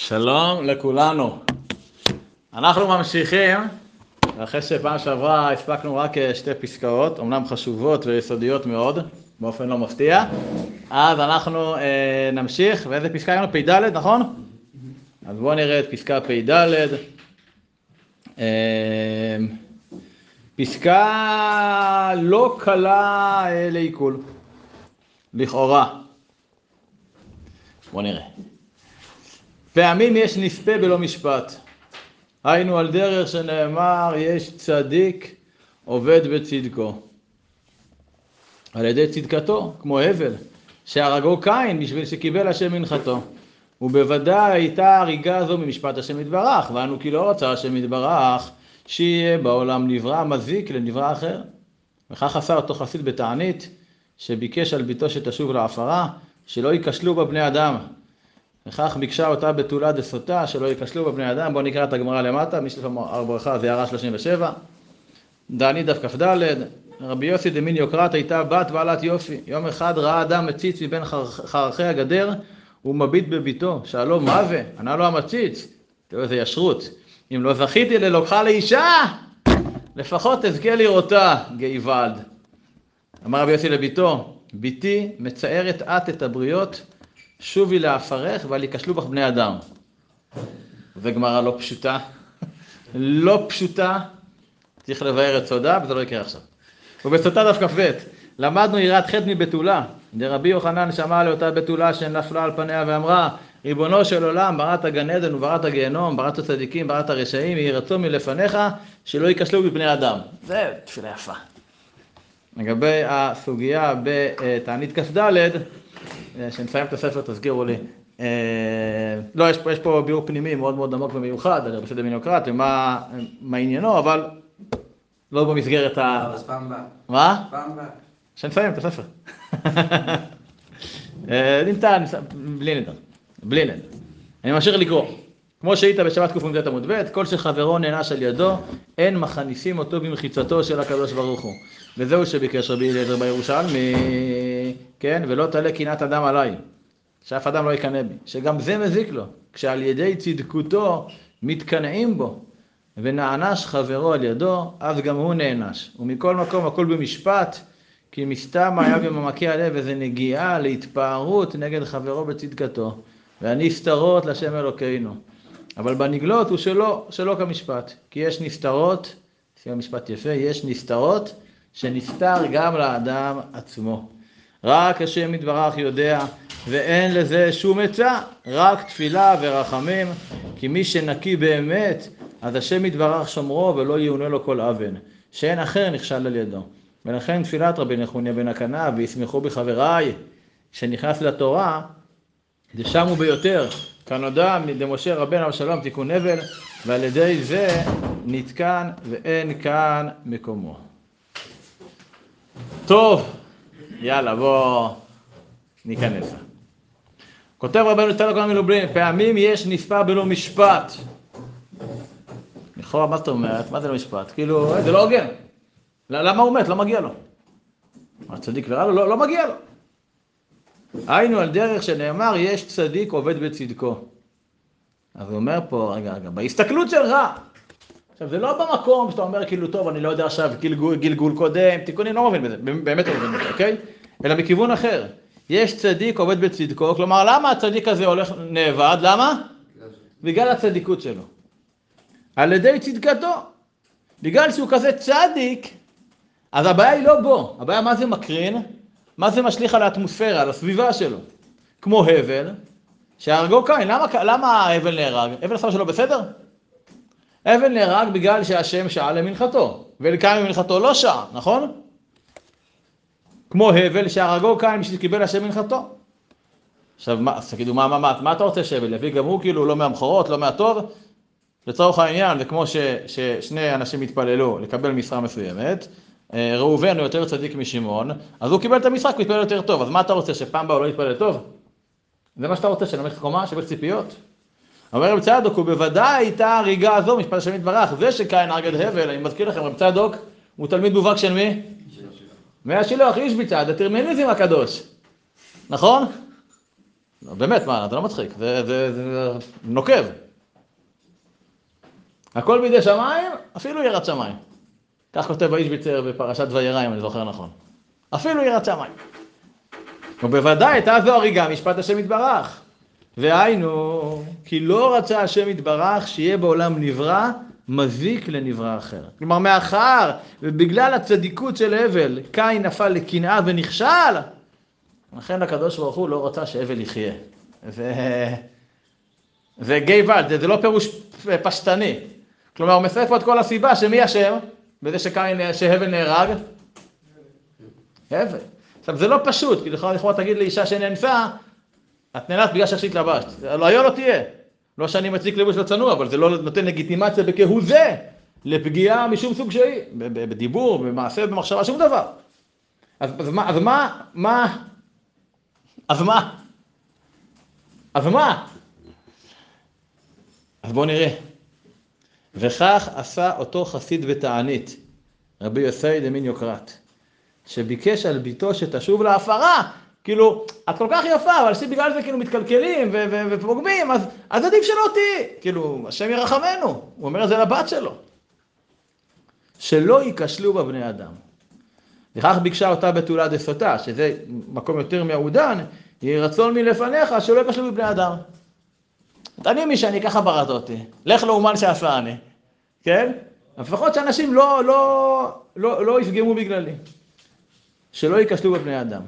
שלום לכולנו. אנחנו ממשיכים, אחרי שפעם שעברה הספקנו רק שתי פסקאות, אמנם חשובות ויסודיות מאוד, באופן לא מפתיע. אז אנחנו נמשיך, ואיזה פסקה היינו? פ"ד, נכון? אז בואו נראה את פסקה פ"ד. פסקה לא קלה לעיכול, לכאורה. בואו נראה. פעמים יש נספה בלא משפט. היינו על דרך שנאמר, יש צדיק עובד בצדקו. על ידי צדקתו, כמו הבל, שהרגו קין בשביל שקיבל השם מנחתו. ובוודאי הייתה הריגה זו ממשפט השם יתברך, ואנו כי לא רצה השם יתברך, שיהיה בעולם נברא מזיק לנברא אחר. וכך עשה אותו חסיד בתענית, שביקש על ביתו שתשוב לעפרה, שלא ייכשלו בה בני אדם. וכך ביקשה אותה בתולה דסוטה, שלא ייכשלו בה בני אדם. בואו נקרא את הגמרא למטה, מי שלפעמים ברכה זה הערה 37. דענית דף כ"ד, רבי יוסי דמין יוקרת הייתה בת בעלת יופי. יום אחד ראה אדם מציץ מבין חרכי הגדר, הוא מביט בביתו, שאלו מה זה? ענה לו המציץ, תראו איזה ישרות, אם לא זכיתי ללוקחה לאישה, לפחות תזכה לראותה, גאיבד. אמר רבי יוסי לביתו, ביתי מצערת את הבריות, שובי לעפרך ואל ייכשלו בך בני אדם. זה גמרא לא פשוטה, לא פשוטה, צריך לבאר את סודה, וזה לא יקרה עכשיו. ובסוטה דף כ"ב, למדנו יראת חטא מבתולה, דרבי יוחנן שמע לאותה בתולה שנפלה על פניה ואמרה, ריבונו של עולם, בראת הגן עדן ובראת הגיהנום, בראת הצדיקים, בראת הרשעים, יהי רצון מלפניך, שלא ייכשלו בבני אדם. זה תפילה יפה. לגבי הסוגיה בתענית כ"ד, שנסיים את הספר, תזכירו לי. לא, יש פה ביאור פנימי מאוד מאוד עמוק ומיוחד, על רבי דמין יוקרת, ומה עניינו, אבל לא במסגרת אז פעם באה. מה? פעם באה. שנסיים את הספר. נמצא, בלי נדר. אני ממשיך לקרוא. כמו שהיית בשבת קפ"ד עמוד ב', כל שחברו נענש על ידו, אין מכניסים אותו במחיצתו של הקדוש ברוך הוא. וזהו שביקש רבי אליעזר בירושלמי, כן, ולא תעלה קנאת אדם עליי, שאף אדם לא יקנא בי, שגם זה מזיק לו, כשעל ידי צדקותו מתקנאים בו, ונענש חברו על ידו, אז גם הוא נענש. ומכל מקום הכל במשפט, כי מסתם היה במעמקי הלב איזה נגיעה להתפארות נגד חברו בצדקתו, והנסתרות לשם אלוקינו. אבל בנגלות הוא שלא כמשפט, כי יש נסתרות, שים משפט יפה, יש נסתרות שנסתר גם לאדם עצמו. רק השם יתברך יודע, ואין לזה שום עצה, רק תפילה ורחמים, כי מי שנקי באמת, אז השם יתברך שומרו ולא יאונה לו כל אבן, שאין אחר נכשל על ידו. ולכן תפילת רבי נחוניה בן הקנה, וישמחו בחבריי, שנכנס לתורה, דשם הוא ביותר, כנודע דמשה רבנו אבשלום תיקון הבל, ועל ידי זה נתקן ואין כאן מקומו. טוב, יאללה, בוא ניכנס. כותב רבנו יצחק הכהן מלובלין, פעמים יש נספה בלא משפט. לכאורה, מה זאת אומרת? מה זה לא משפט? כאילו, זה לא הוגן. למה הוא מת? לא מגיע לו. הצדיק ורע לו? לא מגיע לו. היינו על דרך שנאמר, יש צדיק עובד בצדקו. אז הוא אומר פה, רגע, בהסתכלות שלך. עכשיו, זה לא במקום שאתה אומר, כאילו, טוב, אני לא יודע עכשיו, גלגול קודם, תיקונים, לא מבין בזה, באמת לא מבין בזה, אוקיי? אלא מכיוון אחר. יש צדיק עובד בצדקו, כלומר, למה הצדיק הזה הולך נאבד? למה? בגלל הצדיקות שלו. על ידי צדקתו. בגלל שהוא כזה צדיק, אז הבעיה היא לא בו. הבעיה מה זה מקרין? מה זה משליך על האטמוספירה, על הסביבה שלו? כמו הבל, שהרגו קין. למה הבל נהרג? הבל עשה שלו בסדר? הבל נהרג בגלל שהשם שעה למנחתו, ולקין במנחתו לא שעה, נכון? כמו הבל שהרגו קין בשביל קיבל השם מנחתו. עכשיו, אז תגידו, מה אתה רוצה שהבל יביא? גם הוא כאילו לא מהמחורות, לא מהטוב. לצורך העניין, זה כמו ששני אנשים התפללו לקבל משרה מסוימת, ראובן הוא יותר צדיק משמעון, אז הוא קיבל את המשרה, הוא התפלל יותר טוב. אז מה אתה רוצה, שפעם בא הוא לא יתפלל טוב? זה מה שאתה רוצה, שנמך קומה, שבל ציפיות? אומר רב צדוק, ובוודאי הייתה הריגה הזו, משפט השם יתברך, זה שקין הרגד הבל, אני מזכיר לכם, רב צדוק הוא תלמיד מובהק של מי? מהשילוח, איש בצד, הטרמיניזם הקדוש, נכון? באמת, מה, זה לא מצחיק, זה נוקב. הכל בידי שמיים, אפילו יראת שמיים. כך כותב האיש ביצר בפרשת וירא, אם אני זוכר נכון. אפילו יראת שמיים. ובוודאי הייתה זו הריגה משפט השם יתברך. והיינו, כי לא רצה השם יתברך שיהיה בעולם נברא, מזיק לנברא אחר. כלומר, מאחר ובגלל הצדיקות של הבל, קין נפל לקנאה ונכשל, לכן הקדוש ברוך הוא לא רצה שהבל יחיה. זה גייבלד, זה לא פירוש פשטני. כלומר, הוא מסרף פה את כל הסיבה שמי אשם בזה שהבל נהרג? הבל. עכשיו, זה לא פשוט, כי לכאורה תגיד לאישה שנאנסה, את נאנסת בגלל שעשית לבשת. לא היה לא תהיה. לא שאני מציק לבוש וצנוע, אבל זה לא נותן לגיטימציה בכהוא זה, לפגיעה משום סוג שהיא, בדיבור, במעשה, במחשבה, שום דבר. אז מה? אז בואו נראה. וכך עשה אותו חסיד ותענית, רבי יוסי דמין יוקרת, שביקש על ביתו שתשוב להפרה. כאילו, את כל כך יפה, אבל בגלל זה כאילו מתקלקלים ופוגמים, אז עדיף שלא תהי. כאילו, השם ירחמנו. הוא אומר את זה לבת שלו. שלא ייכשלו בבני אדם. וכך ביקשה אותה בתולה דסוטה, שזה מקום יותר מעודן, יהי רצון מלפניך שלא ייכשלו בבני אדם. אני מי שאני ככה בראת אותי. לך לאומן שעשה אני. כן? לפחות שאנשים לא יפגמו בגללי. שלא ייכשלו בבני אדם.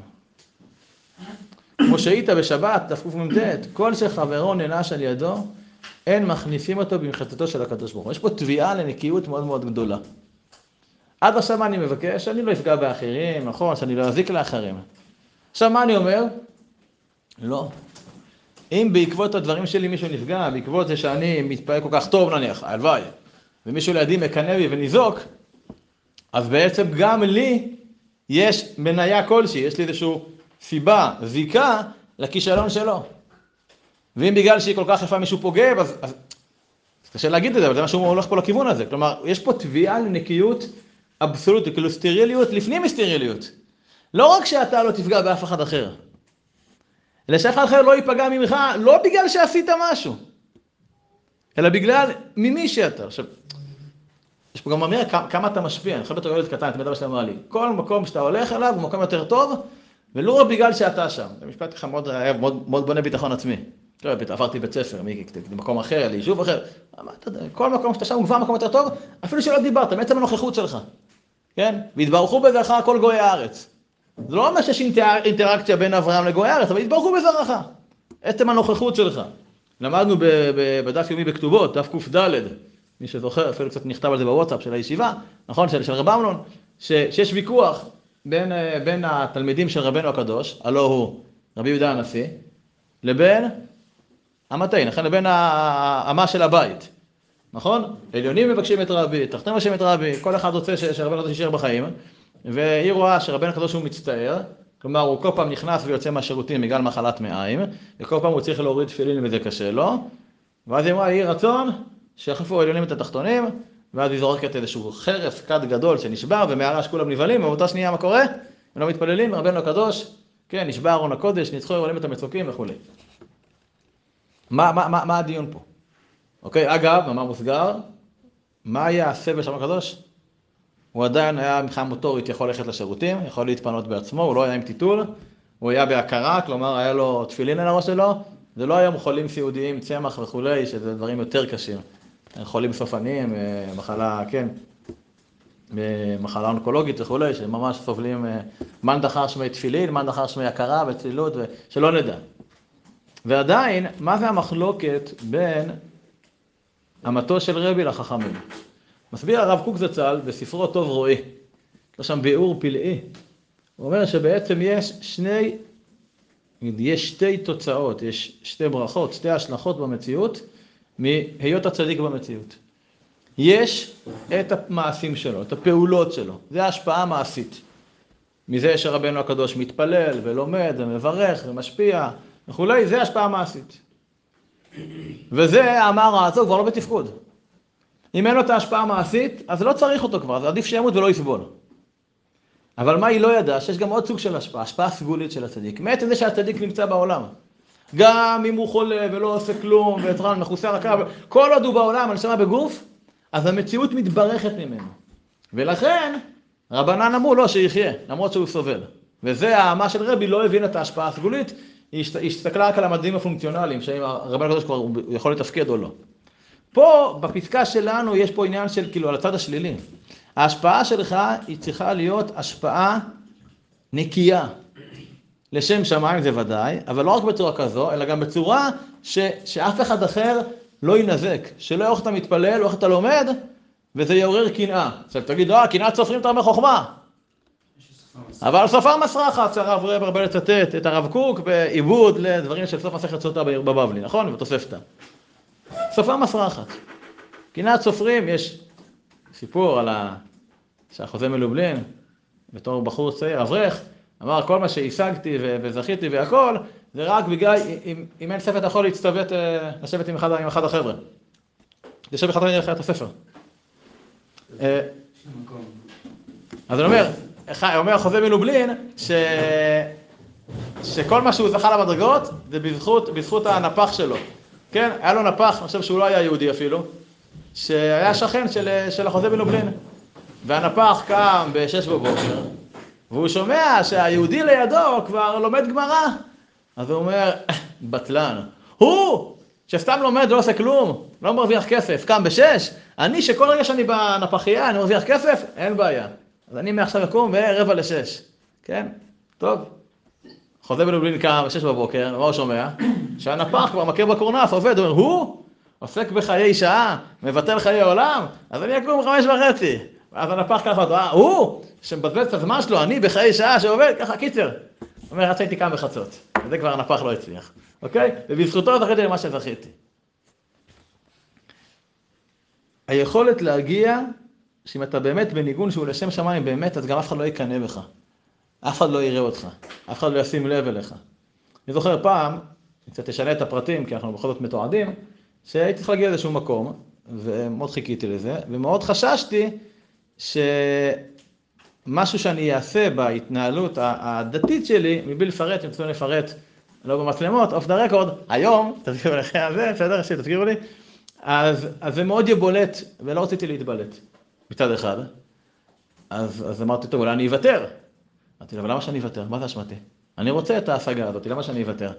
כמו שהיית בשבת, תקמ"ט, כל שחברו נענש על ידו, אין מכניסים אותו במחצתו של הקדוש ברוך הוא. יש פה תביעה לנקיות מאוד מאוד גדולה. עד עכשיו אני מבקש, שאני לא אפגע באחרים, נכון, שאני לא אזיק לאחרים. עכשיו מה אני אומר? לא. אם בעקבות הדברים שלי מישהו נפגע, בעקבות זה שאני מתפעל כל כך טוב נניח, הלוואי, ומישהו לידי מקנא בי וניזוק, אז בעצם גם לי יש מניה כלשהי, יש לי איזשהו סיבה, זיקה, לכישלון שלו. ואם בגלל שהיא כל כך יפה מישהו פוגע, אז קשה להגיד את זה, אבל זה משהו הולך פה לכיוון הזה. כלומר, יש פה תביעה לנקיות אבסולוטית, כאילו סטריליות לפנים מסטריליות. לא רק שאתה לא תפגע באף אחד אחר, אלא שאף אחד אחר לא ייפגע ממך, לא בגלל שעשית משהו, אלא בגלל ממי שאתה. עכשיו, יש פה גם אמירה כמה אתה משפיע. אני חושב בתור ילד קטן, תמיד אבא שלי אמר לי, כל מקום שאתה הולך אליו הוא מקום יותר טוב, ולא רק בגלל שאתה שם. זה משפט ככה מאוד בונה ביטחון עצמי. עברתי בית ספר, למקום אחר, ליישוב אחר. כל מקום שאתה שם הוא כבר מקום יותר טוב, אפילו שלא דיברת, מעצם הנוכחות שלך. כן? והתברכו בזרעך כל גויי הארץ. זה לא אומר שיש אינטראקציה בין אברהם לגויי הארץ, אבל התברכו בזרעך. עצם הנוכחות שלך. למדנו בדף יומי בכתובות, דף ק"ד, מי שזוכר, אפילו קצת נכתב על זה בוואטסאפ של הישיבה, נכון? של רב אמנון, שיש ויכוח בין התלמידים של רבנו הקדוש, הלא הוא רבי יהודה הנשיא, לבין המתאין, לכן לבין האמה של הבית, נכון? עליונים מבקשים את רבי, תחתונים מבקשים את רבי, כל אחד רוצה שרבנו הקדוש יישאר בחיים, והיא רואה שרבנו הקדוש הוא מצטער, כלומר הוא כל פעם נכנס ויוצא מהשירותים בגלל מחלת מעיים, וכל פעם הוא צריך להוריד תפילין וזה קשה לו, ואז היא אמרה, יהי רצון שיחליפו עליונים את התחתונים, ואז היא זורקת איזשהו חרס כד גדול שנשבר, ומעלה שכולם נבהלים, ובאותה שנייה מה קורה? הם לא מתפללים, רבנו הקדוש, כן, נשבר ארון הקודש, ניצחו עולים את המצוקים וכו'. מה הדיון פה? אוקיי, אגב, מאמר מוסגר, מה היה הסבל של הקדוש? הוא עדיין היה מבחינה מוטורית, יכול ללכת לשירותים, יכול להתפנות בעצמו, הוא לא היה עם טיטול, הוא היה בהכרה, כלומר היה לו תפילין על הראש שלו, זה לא היום חולים סיעודיים, צמח וכולי, שזה דברים יותר קשים. חולים סופניים, מחלה, כן, מחלה אונקולוגית וכולי, שממש סובלים מן דחר שמי תפילין, מן דחר שמי הכרה וצלילות, שלא נדע. ועדיין, מה זה המחלוקת בין אמתו של רבי לחכמים? מסביר הרב קוק זצ"ל בספרו טוב רואי, יש שם ביאור פלאי. הוא אומר שבעצם יש שתי תוצאות, יש שתי ברכות, שתי השלכות במציאות, מהיות הצדיק במציאות. יש את המעשים שלו, את הפעולות שלו, זה ההשפעה המעשית. מזה שרבנו הקדוש מתפלל ולומד ומברך ומשפיע וכולי, זה השפעה מעשית. וזה המערה הזו כבר לא בתפקוד. אם אין לו את ההשפעה המעשית, אז לא צריך אותו כבר, אז עדיף שימות ולא יסבול. אבל מה היא לא ידעה? שיש גם עוד סוג של השפעה, השפעה סגולית של הצדיק. מעצם זה שהצדיק נמצא בעולם. גם אם הוא חולה ולא עושה כלום, ויצרן מחוסר הקו, כל עוד הוא בעולם, הנשמה בגוף, אז המציאות מתברכת ממנו. ולכן, רבנן אמרו לו שיחיה, למרות שהוא סובל. וזה האמה של רבי, לא הבין את ההשפעה הסגולית, היא הסתכלה רק על המדעים הפונקציונליים, שהאם הרבן הקדוש כבר יכול לתפקד או לא. פה, בפסקה שלנו, יש פה עניין של, כאילו, על הצד השלילי. ההשפעה שלך היא צריכה להיות השפעה נקייה. לשם שמיים זה ודאי, אבל לא רק בצורה כזו, אלא גם בצורה שאף אחד אחר לא ינזק. שלא איך אתה מתפלל, או איך אתה לומד, וזה יעורר קנאה. עכשיו תגיד, קנאת סופרים תרבה חוכמה. אבל סופר מסרחת, שהרב רב הרבה לצטט את הרב קוק בעיבוד לדברים של סוף מסכת סוטה בבבלי, נכון? ותוספתא. סופר מסרחת. קנאת סופרים, יש סיפור על שהחוזה מלובלין, בתור בחור צעיר, אברך, אמר כל מה שהשגתי וזכיתי והכל, זה רק בגלל, אם אין ספר אתה יכול להצטוות, לשבת עם אחד החבר'ה. לשבת אחד החבר'ה את הספר. אז אני אומר החוזה מלובלין, שכל מה שהוא זכה למדרגות, זה בזכות הנפח שלו. כן? היה לו נפח, אני חושב שהוא לא היה יהודי אפילו, שהיה שכן של החוזה מלובלין. והנפח קם ב-6 בבוקר, והוא שומע שהיהודי לידו כבר לומד גמרא. אז הוא אומר, בטלן, הוא שסתם לומד ולא עושה כלום, לא מרוויח כסף, קם ב-6, אני שכל רגע שאני בנפחייה, אני מרוויח כסף, אין בעיה. אז אני מעכשיו אקום ב-5:45, כן? טוב. חוזה מלובלין קם ב-6 בבוקר, מה הוא שומע? שהנפח כבר מכיר בקורנף, עובד, הוא אומר, הוא עוסק בחיי שעה, מבטל חיי עולם, אז אני אקום 5:30. אז הנפח ככה, הוא שמבזבז את הזמן שלו, אני בחיי שעה שעובד, ככה קיצר. הוא אומר, רציתי קם בחצות. וזה כבר הנפח לא הצליח. אוקיי? ובזכותו זכיתי למה שזכיתי. היכולת להגיע, שאם אתה באמת בניגון שהוא לשם שמיים באמת, אז גם אף אחד לא יקנה בך. אף אחד לא יראה אותך. אף אחד לא ישים לב אליך. אני זוכר פעם, קצת תשנה את הפרטים, כי אנחנו בכל זאת מתועדים, שהייתי צריך להגיע לאיזשהו מקום, ומאוד חיכיתי לזה, ומאוד חששתי שמשהו שאני אעשה בהתנהלות הדתית שלי, מבלי לפרט, אם צריכים לפרט, לא במצלמות, אוף דה רקורד, היום, תזכירו לכם על זה, בסדר, תזכירו לי, אז זה מאוד יבולט, ולא רציתי להתבלט, מצד אחד. אז אמרתי, טוב, אולי אני אוותר. אמרתי לו, אבל למה שאני אוותר? מה זה אשמתי? אני רוצה את ההשגה הזאת, למה שאני אוותר?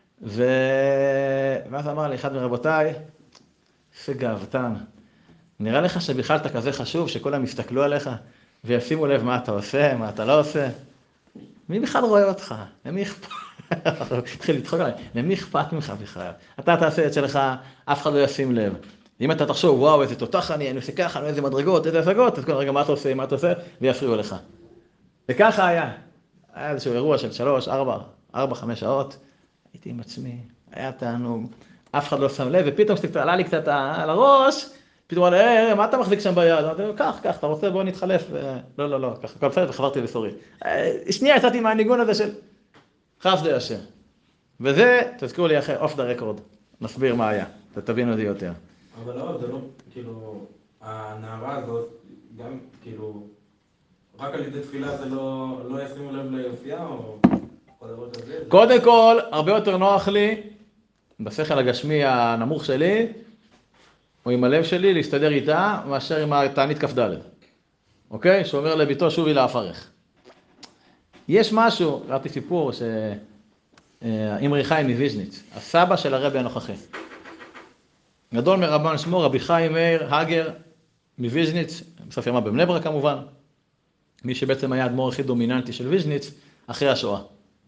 ואז אמר לי, אחד מרבותיי, איזה גאוותן. נראה לך שבכלל אתה כזה חשוב, שכולם יסתכלו עליך, וישימו לב מה אתה עושה, מה אתה לא עושה. מי בכלל רואה אותך? למי אכפת? התחיל לדחוק עליי. למי אכפת ממך בכלל? אתה תעשה את שלך, אף אחד לא ישים לב. אם אתה תחשוב, וואו, איזה תותח אני עושה ככה, איזה מדרגות, איזה השגות, אז כל רגע מה אתה עושה, מה אתה עושה, ויפריעו לך. וככה היה. היה איזשהו אירוע של 3, 4, 5 שעות. הייתי עם עצמי, היה תענוג. אף אחד לא שם לב, ופתאום עלה לי קצת על הראש, פתאום אמר, מה אתה מחזיק שם ביד? אמרתי לו, כך, אתה רוצה, בוא נתחלף. לא, ככה, כל פעם וחברתי לסורי. שנייה יצאתי מהניגון הזה של חסדי השם. וזה, תזכירו לי אחרי, אוף דה רקורד, נסביר מה היה, תבינו את זה יותר. אבל לא, זה לא, כאילו, הנערה הזאת, גם, כאילו, רק על ידי תפילה זה לא ישימו לב ליופייה, או כל דבר כזה? קודם כל, הרבה יותר נוח לי, בשכל הגשמי הנמוך שלי, או עם הלב שלי, להסתדר איתה, מאשר עם התענית כ"ד. אוקיי? שאומר לביתו, שובי לאפרך. יש משהו, ראיתי סיפור, שאמרי חיים מוויז'ניץ, הסבא של הרבי הנוכחי. גדול מרבן שמו, רבי חיים מאיר הגר מוויז'ניץ, בסוף ימה בבני ברק כמובן, מי שבעצם היה האדמו"ר הכי דומיננטי של ויז'ניץ, אחרי השואה.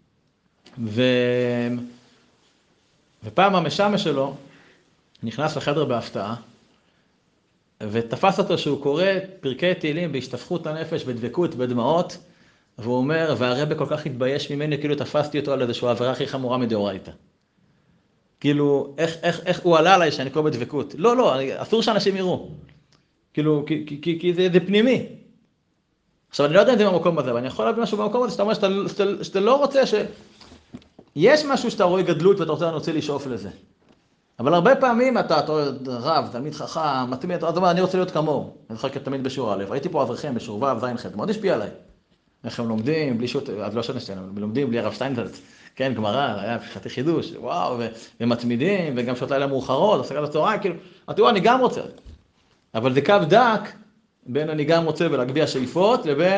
ופעם המשמש שלו נכנס לחדר בהפתעה, ותפס אותו שהוא קורא פרקי תהילים בהשתפכות הנפש, בדבקות, בדמעות, והוא אומר, והרבא כל כך התבייש ממני, כאילו תפסתי אותו על איזושהי עבירה הכי חמורה מדאורייתא. כאילו, איך הוא עלה עליי שאני קורא בדבקות? לא, אסור שאנשים יראו. כאילו, כי זה פנימי. עכשיו, אני לא יודע אם זה במקום הזה, אבל אני יכול להביא משהו במקום הזה, שאתה אומר שאתה לא רוצה יש משהו שאתה רואה גדלות ואתה רוצה לשאוף לזה. אבל הרבה פעמים אתה רב, תלמיד חכם, מתמיד, אתה אומר, אני רוצה להיות כמוהו. אני זוכר כתמיד בשיעור א', הייתי פה אברכים בשיעור ו', ז', ח', מאוד השפיע עליי. איך הם לומדים, בלי שוט, אז לא שנשתן, הם לומדים בלי הרב שטיינזלץ. כן, גמרא, היה פשטי חידוש, וואו, ומתמידים, וגם שעות לילה מאוחרות, הפסקת הצהריים, כאילו, תראו, אני גם רוצה. אבל זה קו דק בין אני גם רוצה ולהגביה שאיפות,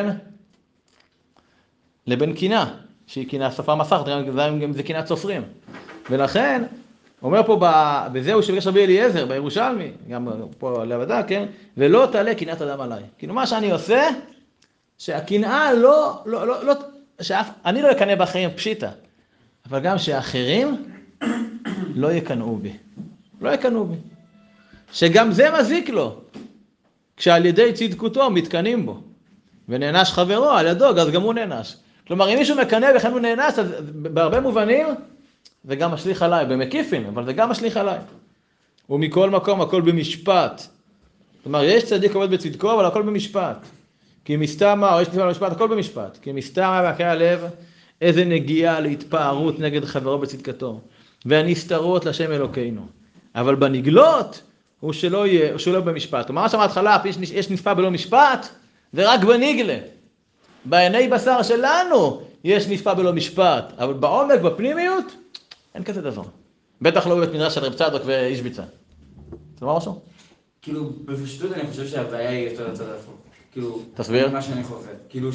לבין קינה, שהיא קינה שפה מסך, גם זה קינת סופרים. ולכן, אומר פה, וזהו שביקש רבי אליעזר, בירושלמי, גם פה לעבדה, כן? ולא תעלה קנאת אדם עליי. כאילו מה שאני עושה, שהקנאה אני לא אקנא בחיים פשיטה, אבל גם שאחרים לא יקנאו בי. לא יקנאו בי. שגם זה מזיק לו, כשעל ידי צדקותו מתקנים בו. ונענש חברו על ידו, אז גם הוא נענש. כלומר, אם מישהו מקנא וכן הוא נענש, אז בהרבה מובנים, זה גם משליך עליי, במקיפין, אבל זה גם משליך עליי. ומכל מקום, הכל במשפט. כלומר, יש צדיק עובד בצדקו, אבל הכל במשפט. כי מסתמה, או יש צדקו במשפט, הכל במשפט. כי מסתמה בהקי הלב, איזה נגיעה להתפארות נגד חברו בצדקתו. והנסתרות לשם אלוקינו. אבל בנגלות, הוא שלא יהיה, הוא שלא במשפט. כלומר, מה שאמרת התחלה, יש נספה בלא משפט, זה רק בנגלה. בעיני בשר שלנו יש נספה בלא משפט, אבל בעומק, בפנימיות, אין כזה דבר. בטח לא בבית מדרש של רב צדוק ואיש ביצה. אתה אומר משהו? כאילו, בפשטות אני חושב שהבעיה היא יותר לצד ההפוך. כאילו, תסביר. מה שאני חושב. כאילו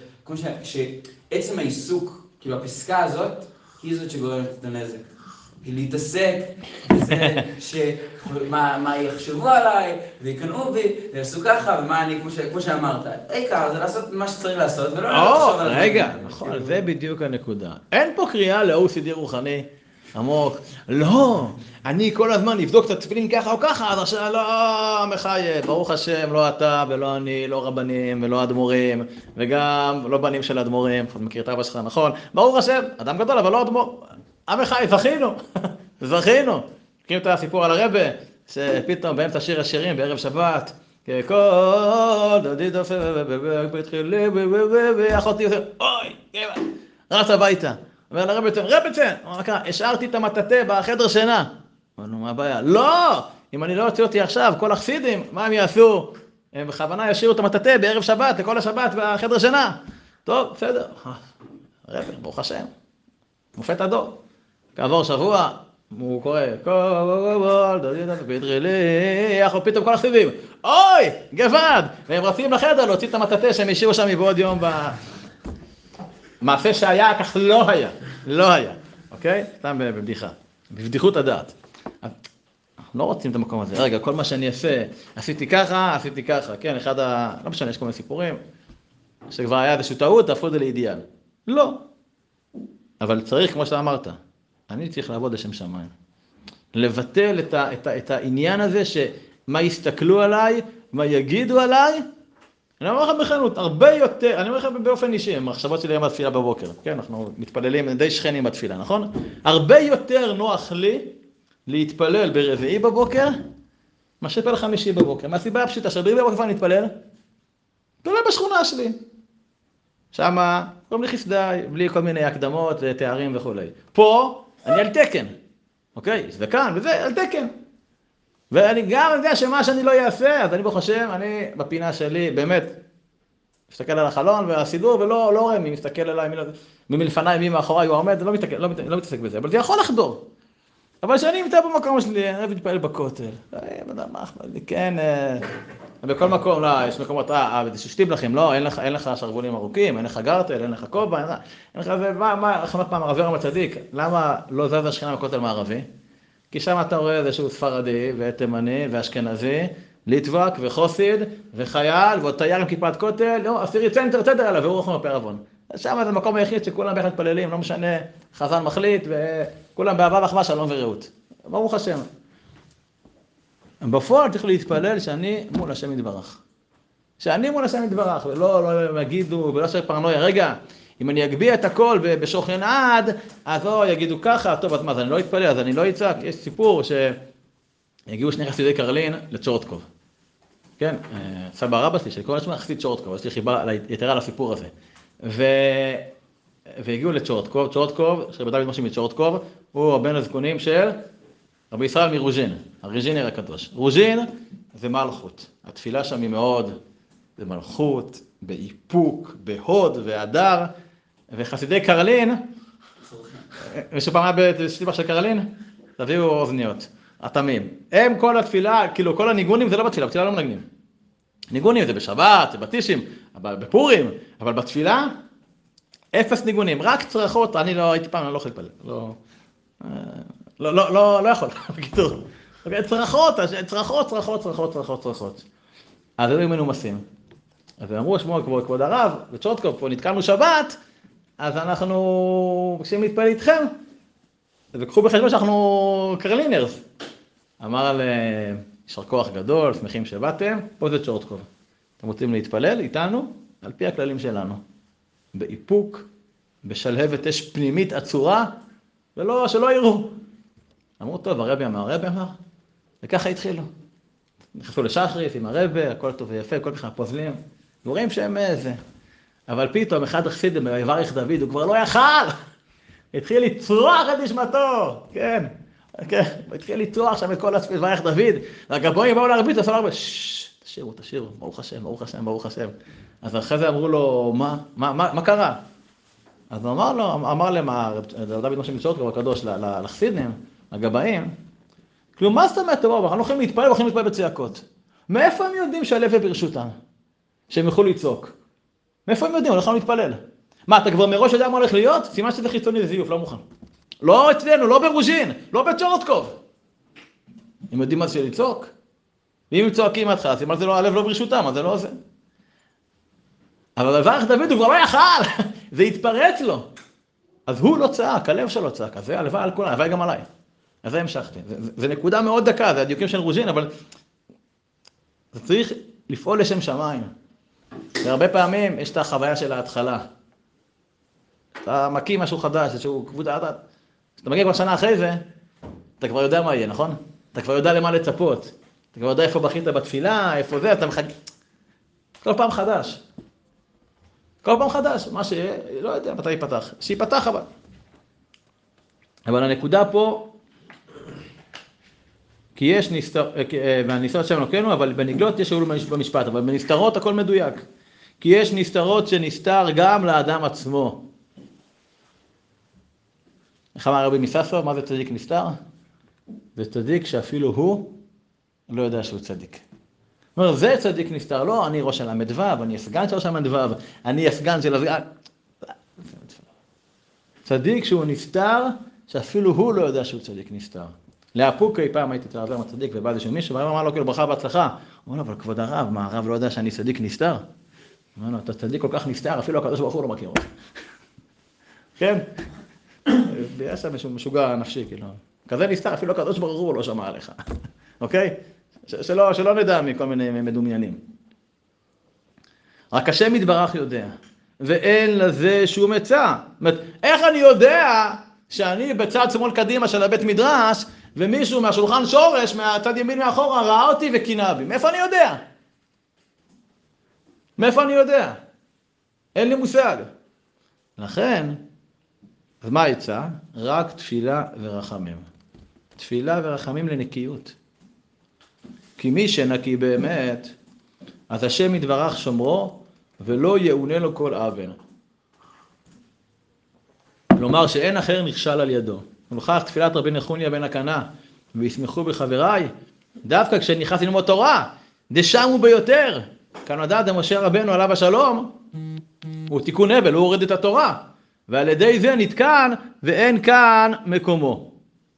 שעצם העיסוק, כאילו הפסקה הזאת, היא זאת שגורמת את הנזק. היא להתעסק בזה מה יחשבו עליי, ויקנאו בי, ויעשו ככה, ומה אני, כמו שאמרת. העיקר זה לעשות מה שצריך לעשות, ולא לחשוב על זה. רגע, נכון, זה בדיוק הנקודה. אין פה קריאה ל-OCD רוחני עמוק. לא, אני כל הזמן אבדוק את התפילין ככה או ככה, אז עכשיו לא מחייב, ברוך השם, לא אתה ולא אני, לא רבנים ולא אדמו"רים, וגם לא בנים של אדמו"רים, אתה מכיר את אבא שלך, נכון? ברוך השם, אדם גדול, אבל לא אדמו"ר. עמך, זכינו, זכינו. מכירים את הסיפור על הרבה, שפתאום באמצע שיר השירים בערב שבת, ככל דודי דופי ובתחילי ואחותי יותר, אוי, רץ הביתה. אומר לרבצן, רבצן, השארתי את המטאטה בחדר שינה. אמרנו, מה הבעיה? לא, אם אני לא יוצא אותי עכשיו, כל החסידים, מה הם יעשו? הם בכוונה ישאירו את המטאטה בערב שבת, לכל השבת בחדר שינה. טוב, בסדר. רבן, ברוך השם. מופת הדור. כעבור שבוע, הוא קורא, כל דודי בדרילי, אנחנו פתאום כל החסידים, אוי, גבד! והם רצים לחדר להוציא את המטאטה שהם השאירו שם מבעוד יום מעשה שהיה, כך לא היה, לא היה, אוקיי? סתם בבדיחה, בבדיחות הדעת. אנחנו לא רוצים את המקום הזה, רגע, כל מה שאני אעשה, עשיתי ככה, כן, לא משנה, יש כל מיני סיפורים, שכבר היה איזושהי טעות, תהפכו את זה לאידיאל. לא. אבל צריך, כמו שאתה אמרת, אני צריך לעבוד לשם שמיים. לבטל את העניין הזה שמה יסתכלו עליי, מה יגידו עליי, אני אומר לך בכנות, הרבה יותר, אני אומר לך באופן אישי, המחשבות שלי היום התפילה בבוקר, כן, אנחנו מתפללים די שכנים בתפילה, נכון? הרבה יותר נוח לי להתפלל ברביעי בבוקר, מה שפעל חמישי בבוקר. מהסיבה הפשוטה, שברביעי בבוקר כבר נתפלל, תפלל בשכונה שלי. שמה, קוראים לי חסדי, בלי כל מיני הקדמות, תארים וכו'. פה, אני על תקן, אוקיי? זה כאן, וזה על תקן. ואני גם יודע שמה שאני לא אעשה, אז אני ברוך השם, אני בפינה שלי, באמת, מסתכל על החלון והסידור, ולא רואה מי מסתכל עליי, מי מלפניי, מי מאחוריי, הוא עומד, לא מתעסק בזה, אבל זה יכול לחדור. אבל שאני נמצא במקום שלי, אני אוהב להתפעל בכותל. כן, בכל מקום, לא, יש מקומות, ששתיב לכם, לא, אין לך שרוולים ארוכים, אין לך גרטל, אין לך כובע, אין לך, איך אמרת פעם, הרב יורם הצדיק, למה לא זז השכינה בכותל מערבי? כי שם אתה רואה איזשהו ספרדי ותימני ואשכנזי, ליטבק וחוסיד וחייל ועוד תייר עם כיפת כותל, עשירי צנטר עליו והוא רוחם בפר עוון. שם זה המקום היחיד שכולם ביחד מתפללים, לא משנה, חזן מחליט וכולם באהבה ואחווה, שלום ורעות. ברוך השם. בפועל צריך להתפלל שאני מול השם יתברך. שאני מול השם יתברך, ולא יגידו, ולא שפרנויה, רגע, אם אני אגביה את הכל בשוכן עד, אז יגידו ככה, טוב, אז מה, אז אני לא אתפלל, אז אני לא אצעק. יש סיפור שהגיעו שני חסידי קרלין לצ'ורטקוב. כן, סבא רבא שלי, שכל השם חסיד צ'ורטקוב, יש לי חיבה יתרה לסיפור הזה. והגיעו לצ'ורטקוב, צ'ורטקוב, שרבי דוד משה מצ'ורטקוב, הוא הבן הזקונים של רבי ישראל מרוז'ין, הריז'ינר הקדוש. רוז'ין זה מלכות, התפילה שם היא מאוד, זה מלכות, באיפוק, בהוד והדר, וחסידי קרלין, מישהו פעם היה בשליבה של קרלין? תביאו אוזניות, התמים. הם כל התפילה, כאילו כל הניגונים זה לא בתפילה, בתפילה לא מנגנים. ניגונים זה בשבת, זה בטישים, בפורים, אבל בתפילה, 0 ניגונים, רק צרחות, אני לא הייתי פעם, אני לא יכול להתפלל, לא יכול, בקיצור. צרחות. אז היו מנומסים. אז הם אמרו, שמוע, כבוד הרב, וצ'ורטקוב, פה נתקלנו שבת, אז אנחנו מבקשים להתפלל איתכם, וקחו בחשבון שאנחנו קרלינרס. אמר להם, יישר כוח גדול, שמחים שבאתם, פה זה צ'ורטקוב. אתם רוצים להתפלל איתנו, על פי הכללים שלנו. באיפוק, בשלהבת אש פנימית עצורה, ולא, שלא יראו. אמרו, טוב, הרבי אמר, וככה התחילו. נכנסו לשחריס עם הרבי, הכל טוב ויפה, כל ככה פוזלים. רואים שהם איזה. אבל פתאום אחד החסידים, ביברך דוד, הוא כבר לא יכל. התחיל לצרוח את נשמתו, כן. התחיל לצרוח שם את כל ביברך דוד. והגבוהים באו להרביץ, עשו להרביץ, תשירו, ברוך השם. אז אחרי זה אמרו לו, מה קרה? אז הוא אמר להם, דוד משה מצ'ורטקוב הקדוש לחסידים, הגבאים, כלום, מה זאת אומרת, אנחנו לא יכולים להתפלל, הולכים להתפלל בצעקות. מאיפה הם יודעים שהלב ברשותם? שהם יוכלו לצעוק? מאיפה הם יודעים? אנחנו לא להתפלל. מה, אתה כבר מראש יודע מה הולך להיות? סימן שזה חיצוני, זה זיוף, לא מוכן. לא אצלנו, לא ברוז'ין, לא בצ'ורטקוב. הם יודעים מה זה לצעוק? ואם הם צועקים מהתחלה, סימן זה לא, הלב לא ברשותם, אז זה לא זה. אבל בברך דוד הוא כבר לא יכל, זה התפרץ לו. אז הוא לא צעק, הלב שלו צעק, אז זה הלוואי על כולם, הלוואי גם עליי. אז זה המשכתי. זה נקודה מאוד דקה, זה הדיוקים של רוז'ין, אבל זה צריך לפעול לשם שמיים. והרבה פעמים יש את החוויה של ההתחלה. אתה מקים משהו חדש, איזשהו קבוצה, כשאתה מגיע כבר שנה אחרי זה, אתה כבר יודע מה יהיה, נכון? אתה כבר יודע למה לצפות. אתה כבר יודע איפה בכית בתפילה, איפה זה, אתה מחכה. כל פעם חדש, מה שיהיה, לא יודע מתי ייפתח. שיפתח אבל הנקודה פה, כי יש והנסתרות שם לוקנו, אבל בנגלות יש שאול במשפט, אבל בנסתרות הכל מדויק. כי יש נסתרות שנסתר גם לאדם עצמו. איך אמר רבי מססוב, מה זה צדיק נסתר? זה צדיק שאפילו הוא לא יודע שהוא צדיק. זאת אומרת, זה צדיק נסתר, לא, אני ראש הל"ו, אני הסגן של ראש הל"ו, אני הסגן של הסגן. צדיק שהוא נסתר, שאפילו הוא לא יודע שהוא צדיק נסתר. לאפוקי פעם הייתי אצל הרב הצדיק ובא איזשהו מישהו, והרב אמר לו כאילו ברכה בהצלחה. הוא אומר לו, אבל כבוד הרב, מה הרב לא יודע שאני צדיק נסתר? הוא אומר לו, אתה צדיק כל כך נסתר, אפילו הקדוש ברוך הוא לא מכיר אותך. כן? יש שם משהו משוגע נפשי, כאילו. כזה נסתר, אפילו הקדוש ברוך הוא לא שמע עליך. אוקיי? שלא נדע מכל מיני מדומיינים. רק השם יתברך יודע, ואין לזה שום עצה. זאת אומרת, איך אני יודע שאני בצד שמאל קדימה של הבית מדרש, ומישהו מהשולחן שורש, מהצד ימין מאחורה, ראה אותי וקינה בי? מאיפה אני יודע? אין לי מושג. לכן, אז מה העצה? רק תפילה ורחמים. תפילה ורחמים לנקיות. כי מי שנקי באמת, אז השם יתברך שומרו, ולא יאונה לו כל עוון. כלומר שאין אחר נכשל על ידו. ולכך תפילת רבי נחוניה בן הקנה, וישמחו בחבריי, דווקא כשנכנס ללמוד תורה, דשם ביותר. כאן לדעת משה רבנו עליו השלום, הוא תיקון הבל, הוא הוריד את התורה. ועל ידי זה נתקן, ואין כאן מקומו.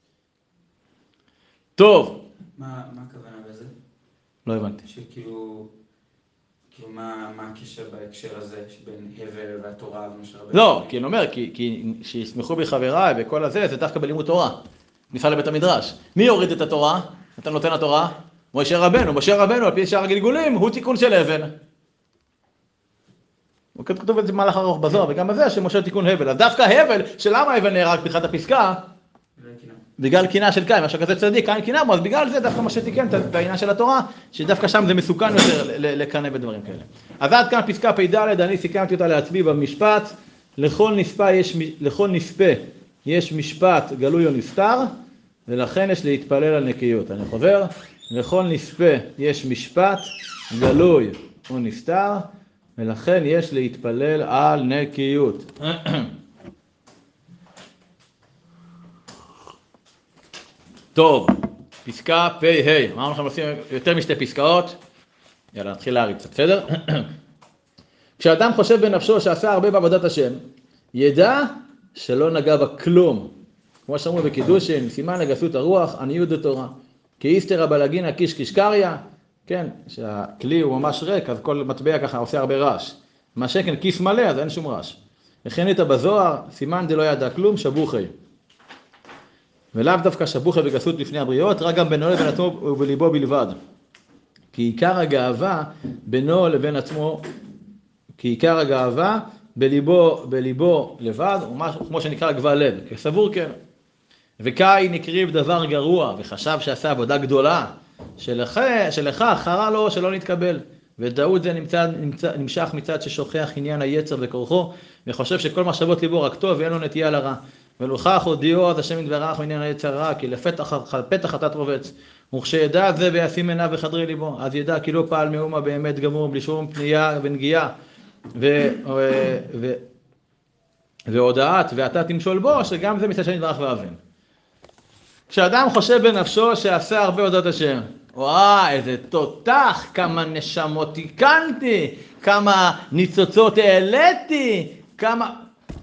טוב. מה הכוונה בזה? לא הבנתי. שכאילו, מה הקשר בהקשר הזה, שבין הבל והתורה ומשה רבנו? לא, כי אני אומר, כי שישמחו בחבריי וכל הזה, זה דווקא בלימוד תורה. נפעל לבית המדרש. מי הוריד את התורה? אתה נותן התורה? משה רבנו, על פי שאר הגלגולים, הוא תיקון של הבל. הוא כתוב את זה במהלך ארוך בזוהר, וגם בזה שמשה תיקון הבל. אז דווקא הבל, שלמה הבל נהרג בתחילת הפסקה? בגלל קינה של קין, משהו כזה צדיק, קין קינה בו, אז בגלל זה דווקא משה תיקן את העניין של התורה, שדווקא שם זה מסוכן יותר לקנא בדברים כאלה. אז עד כאן פסקה פ"ד, אני סיכמתי אותה לעצמי במשפט, לכל נספה יש משפט גלוי או נסתר, ולכן יש להתפלל על נקיות. אני חוזר, לכל נספה יש משפט גלוי או נסתר, ולכן יש להתפלל על נקיות. טוב, פסקה פ"ה, אמרנו לכם עושים יותר משתי פסקאות, יאללה נתחיל להריץ, בסדר? כשאדם חושב בנפשו שעשה הרבה בעבודת השם, ידע שלא נגע בה כלום. כמו שאמרו בקידושין, סימן לגסות הרוח, עניות דתורה. כי איסתרא בלגינא קיש קיש קריא, כן, שהכלי הוא ממש ריק, אז כל מטבע ככה עושה הרבה רעש. מה שכן כיס מלא, אז אין שום רעש. וכן איתה בזוהר, סימן דלא ידע כלום, שבוכי. ולאו דווקא שבוכי בגסות לפני הבריות, רק גם בינו לבין עצמו ובליבו בלבד. כי עיקר הגאווה בינו לבין עצמו, כי עיקר הגאווה בליבו לבד, כמו שנקרא גבל לב, כסבור כן. וקין הקריב דבר גרוע, וחשב שעשה עבודה גדולה, שלך חרה לו שלא נתקבל. ודאות זה נמשך מצד ששוכח עניין היצר וכורחו, וחושב שכל מחשבות ליבו רק טוב ואין לו נטייה לרע. ולכך הודיעו אז השם יתברך מעניין היצר רע, כי לפתח חטאת רובץ. וכשידע זה וישים עיניו בחדרי ליבו, אז ידע כי לא פעל מאומה באמת גמור, בלי שום פנייה ונגיעה, והודעת ואתה תמשול בו, שגם זה מצד השם יתברך ואבין. כשאדם חושב בנפשו שעשה הרבה עבודת השם, וואי, איזה תותח, כמה נשמות תיקנתי, כמה ניצוצות העליתי, כמה...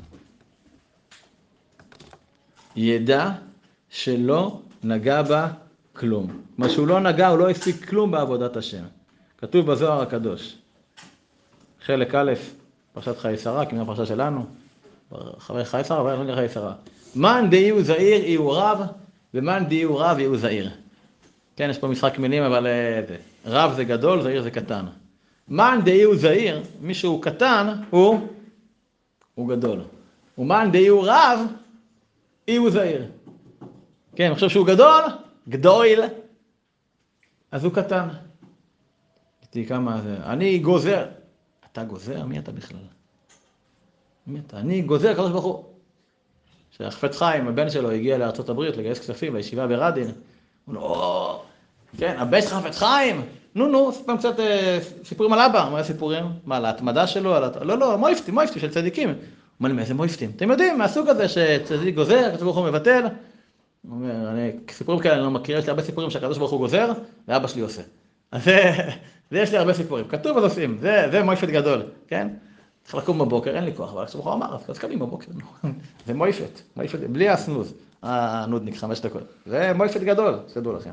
ידע שלא נגע בה כלום. מה שהוא לא נגע, הוא לא הספיק כלום בעבודת השם. כתוב בזוהר הקדוש. חלק א', פרשת חיי שרה, כמו הפרשה שלנו. חיי שרה, אבל לא חיי שרה. מן דהיו זעיר, יהיו רב, ומן דהיו רב, יהיו זעיר. כן, יש פה משחק מילים, אבל רב זה גדול, זעיר זה קטן. מן דהיו זעיר, מישהו קטן, הוא גדול. ומן דהיו רב, יהיו זעיר. כן, אני חושב שהוא גדול, אז הוא קטן. תראי כמה זה, אני גוזר. אתה גוזר? מי אתה בכלל? מי אתה? אני גוזר, הקדוש ברוך הוא. כשהחפץ חיים, הבן שלו, הגיע לארצות הברית לגייס כספים לישיבה ברדין, הוא לא, כן, הבן שלך חפץ חיים? נו, פעם קצת סיפורים על אבא. מה סיפורים? מה, על ההתמדה שלו? לא, מויפטים של צדיקים. הוא אומר לי, מאיזה מויפטים? אתם יודעים, מהסוג הזה שצדיק גוזר, הקדוש ברוך הוא מבטל. הוא אומר, סיפורים כאלה אני לא מכיר, יש לי הרבה סיפורים שהקדוש ברוך הוא גוזר, ואבא שלי עושה. אז זה יש לי הרבה סיפורים. כתוב אז עושים, זה מויפט גדול, כן? צריך לקום בבוקר, אין לי כוח, אבל הקדוש ברוך הוא אמר, אז קמים בבוקר. זה מויפט, בלי הסנוז, הנודניק 5 דקות. זה מויפט גדול, שתדעו לכם.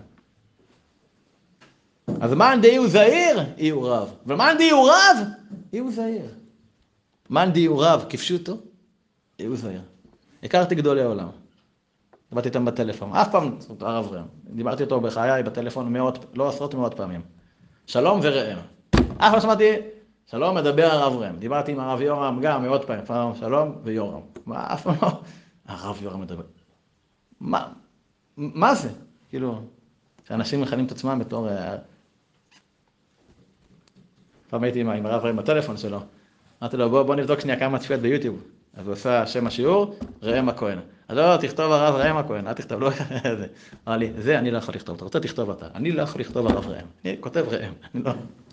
אז מאן דהיו זעיר, יהיו רב. ומאן דהיו רב, יהיו זעיר. מאן דהיו רב, כפשוטו, יהיו זעיר. הכרתי גדולי העולם. דיברתי איתם בטלפון, אף פעם, הרב ראם. דיברתי איתו בחיי בטלפון לא עשרות מאות פעמים. שלום וראם. אף פעם שמעתי, שלום מדבר הרב ראם. דיברתי עם הרב יורם גם מאות פעמים, שלום ויורם. מה, אף פעם לא, הרב יורם מדבר. מה זה? כאילו, שאנשים מכנים את עצמם בתור... פעם הייתי עם הרב ראם בטלפון שלו. אמרתי לו, בוא נבדוק שנייה כמה צפיות ביוטיוב. אז הוא עושה שם השיעור, ראם הכהן. אז לא, תכתוב הרב ראם הכהן, אל תכתוב, לא זה. אמר לי, זה אני לא יכול לכתוב, אתה רוצה תכתוב אתה. אני לא יכול לכתוב הרב ראם. אני כותב ראם, אני לא.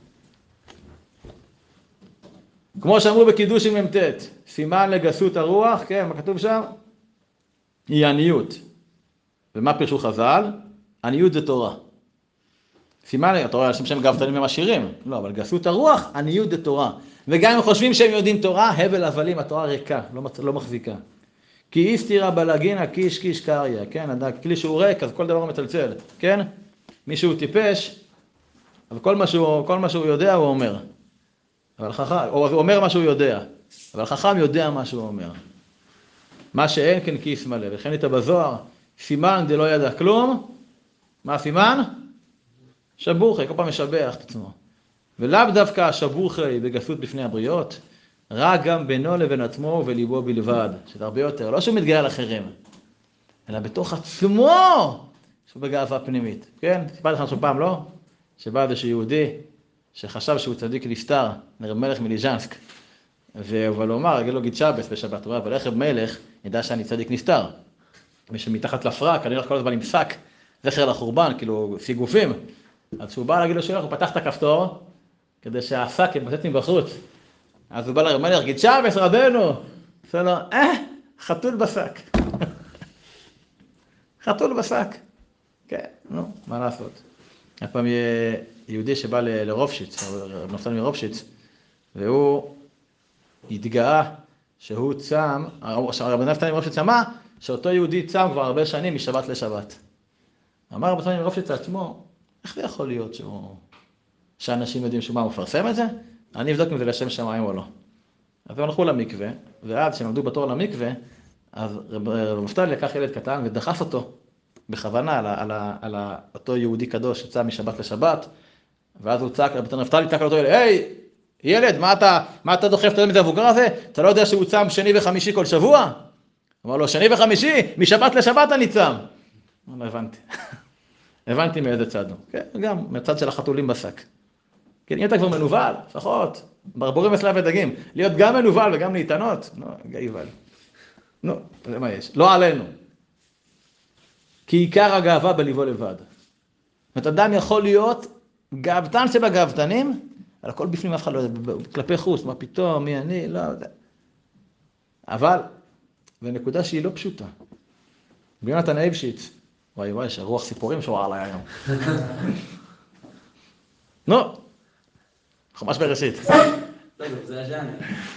כמו שאמרו בקידושין מ"ט, סימן לגסות הרוח, כן, מה כתוב שם? היא עניות. ומה פירשו חז"ל? עניות זה תורה. סימן, התורה, אנשים שהם גאוותנים הם עשירים. לא, אבל גסות הרוח, עניות זה תורה. וגם אם חושבים שהם יודעים תורה, הבל הבלים, התורה ריקה, לא מחזיקה. כי איסתרא בלגינא קיש קיש קריא, כן, כלי שהוא ריק, אז כל דבר מצלצל, כן? מישהו טיפש, אבל כל מה שהוא יודע הוא אומר. אבל חכם, הוא אומר מה שהוא יודע, אבל חכם יודע מה שהוא אומר. מה שאין כן כיס מלא, וכן איתה בזוהר, סימן דלא ידע כלום, מה הסימן? שבוכי, כל פעם משבח את עצמו. ולאו דווקא השבוכי בגסות בפני הבריות, רק גם בינו לבין עצמו וליבו בלבד, שזה הרבה יותר, לא שהוא מתגאה על אחרים, אלא בתוך עצמו, שהוא בגאווה פנימית. כן? סיפרתי לך משהו פעם, לא? שבא איזשהו יהודי, שחשב שהוא צדיק נסתר, רב מלך מליז'נסק, אבל הוא אמר, אגיד לו גיד שבס בשבת, הוא אומר, אבל איך רב מלך ידע שאני צדיק נסתר? ושמתחת לפרק, אני הולך כל הזמן עם שק, זכר לחורבן, כאילו סיגופים. אז כשהוא בא להגיד לו שלך, הוא פתח את הכפתור, כדי שהשק יתבצץ מבחוץ. אז הוא בא לרב מלך, גיד שבס רבנו, עושה לו, חתול בשק. חתול בשק. כן, נו, מה לעשות? היה פעם יהודי שבא לרובשיץ, נפתלי מרובשיץ, והוא התגאה שהוא צם, הרב נפתלי מרובשיץ אמר שאותו יהודי צם כבר הרבה שנים משבת לשבת. אמר הרב נפתלי מרובשיץ לעצמו, איך זה יכול להיות שאנשים יודעים שהוא מפרסם את זה? אני אבדוק אם זה לשם שמיים או לא. אז הם הלכו למקווה, ואז כשהם עמדו בתור למקווה, אז רב נפתלי לקח ילד קטן ודחף אותו בכוונה על אותו יהודי קדוש שצם משבת לשבת, ואז הוא צעק, רב נפתלי צעק על אותו ילד, היי, ילד, מה אתה דוחף את הילד המבוגר הזה? אתה לא יודע שהוא צם שני וחמישי כל שבוע? אמר לו, שני וחמישי, משבת לשבת אני צם. לא הבנתי. הבנתי מאיזה צד הוא. כן, גם מצד של החתולים בשק. כן, אם אתה כבר מנוול, לפחות, ברבורים אצלה ודגים, להיות גם מנוול וגם להתענות, נו, גאיבל. נו, זה מה יש. לא עלינו. כי עיקר הגאווה בליבו לבד. זאת אומרת, אדם יכול להיות גאוותן שבגאוותנים, על הכל בפנים אף אחד לא יודע, כלפי חוץ, מה פתאום, מי אני, לא יודע. אבל, ונקודה שהיא לא פשוטה. ביונתן אייבשיץ, וואי וואי, שרוח סיפורים שהוא עליי היום. נו, חומש בראשית. טוב, זה הז'אנר.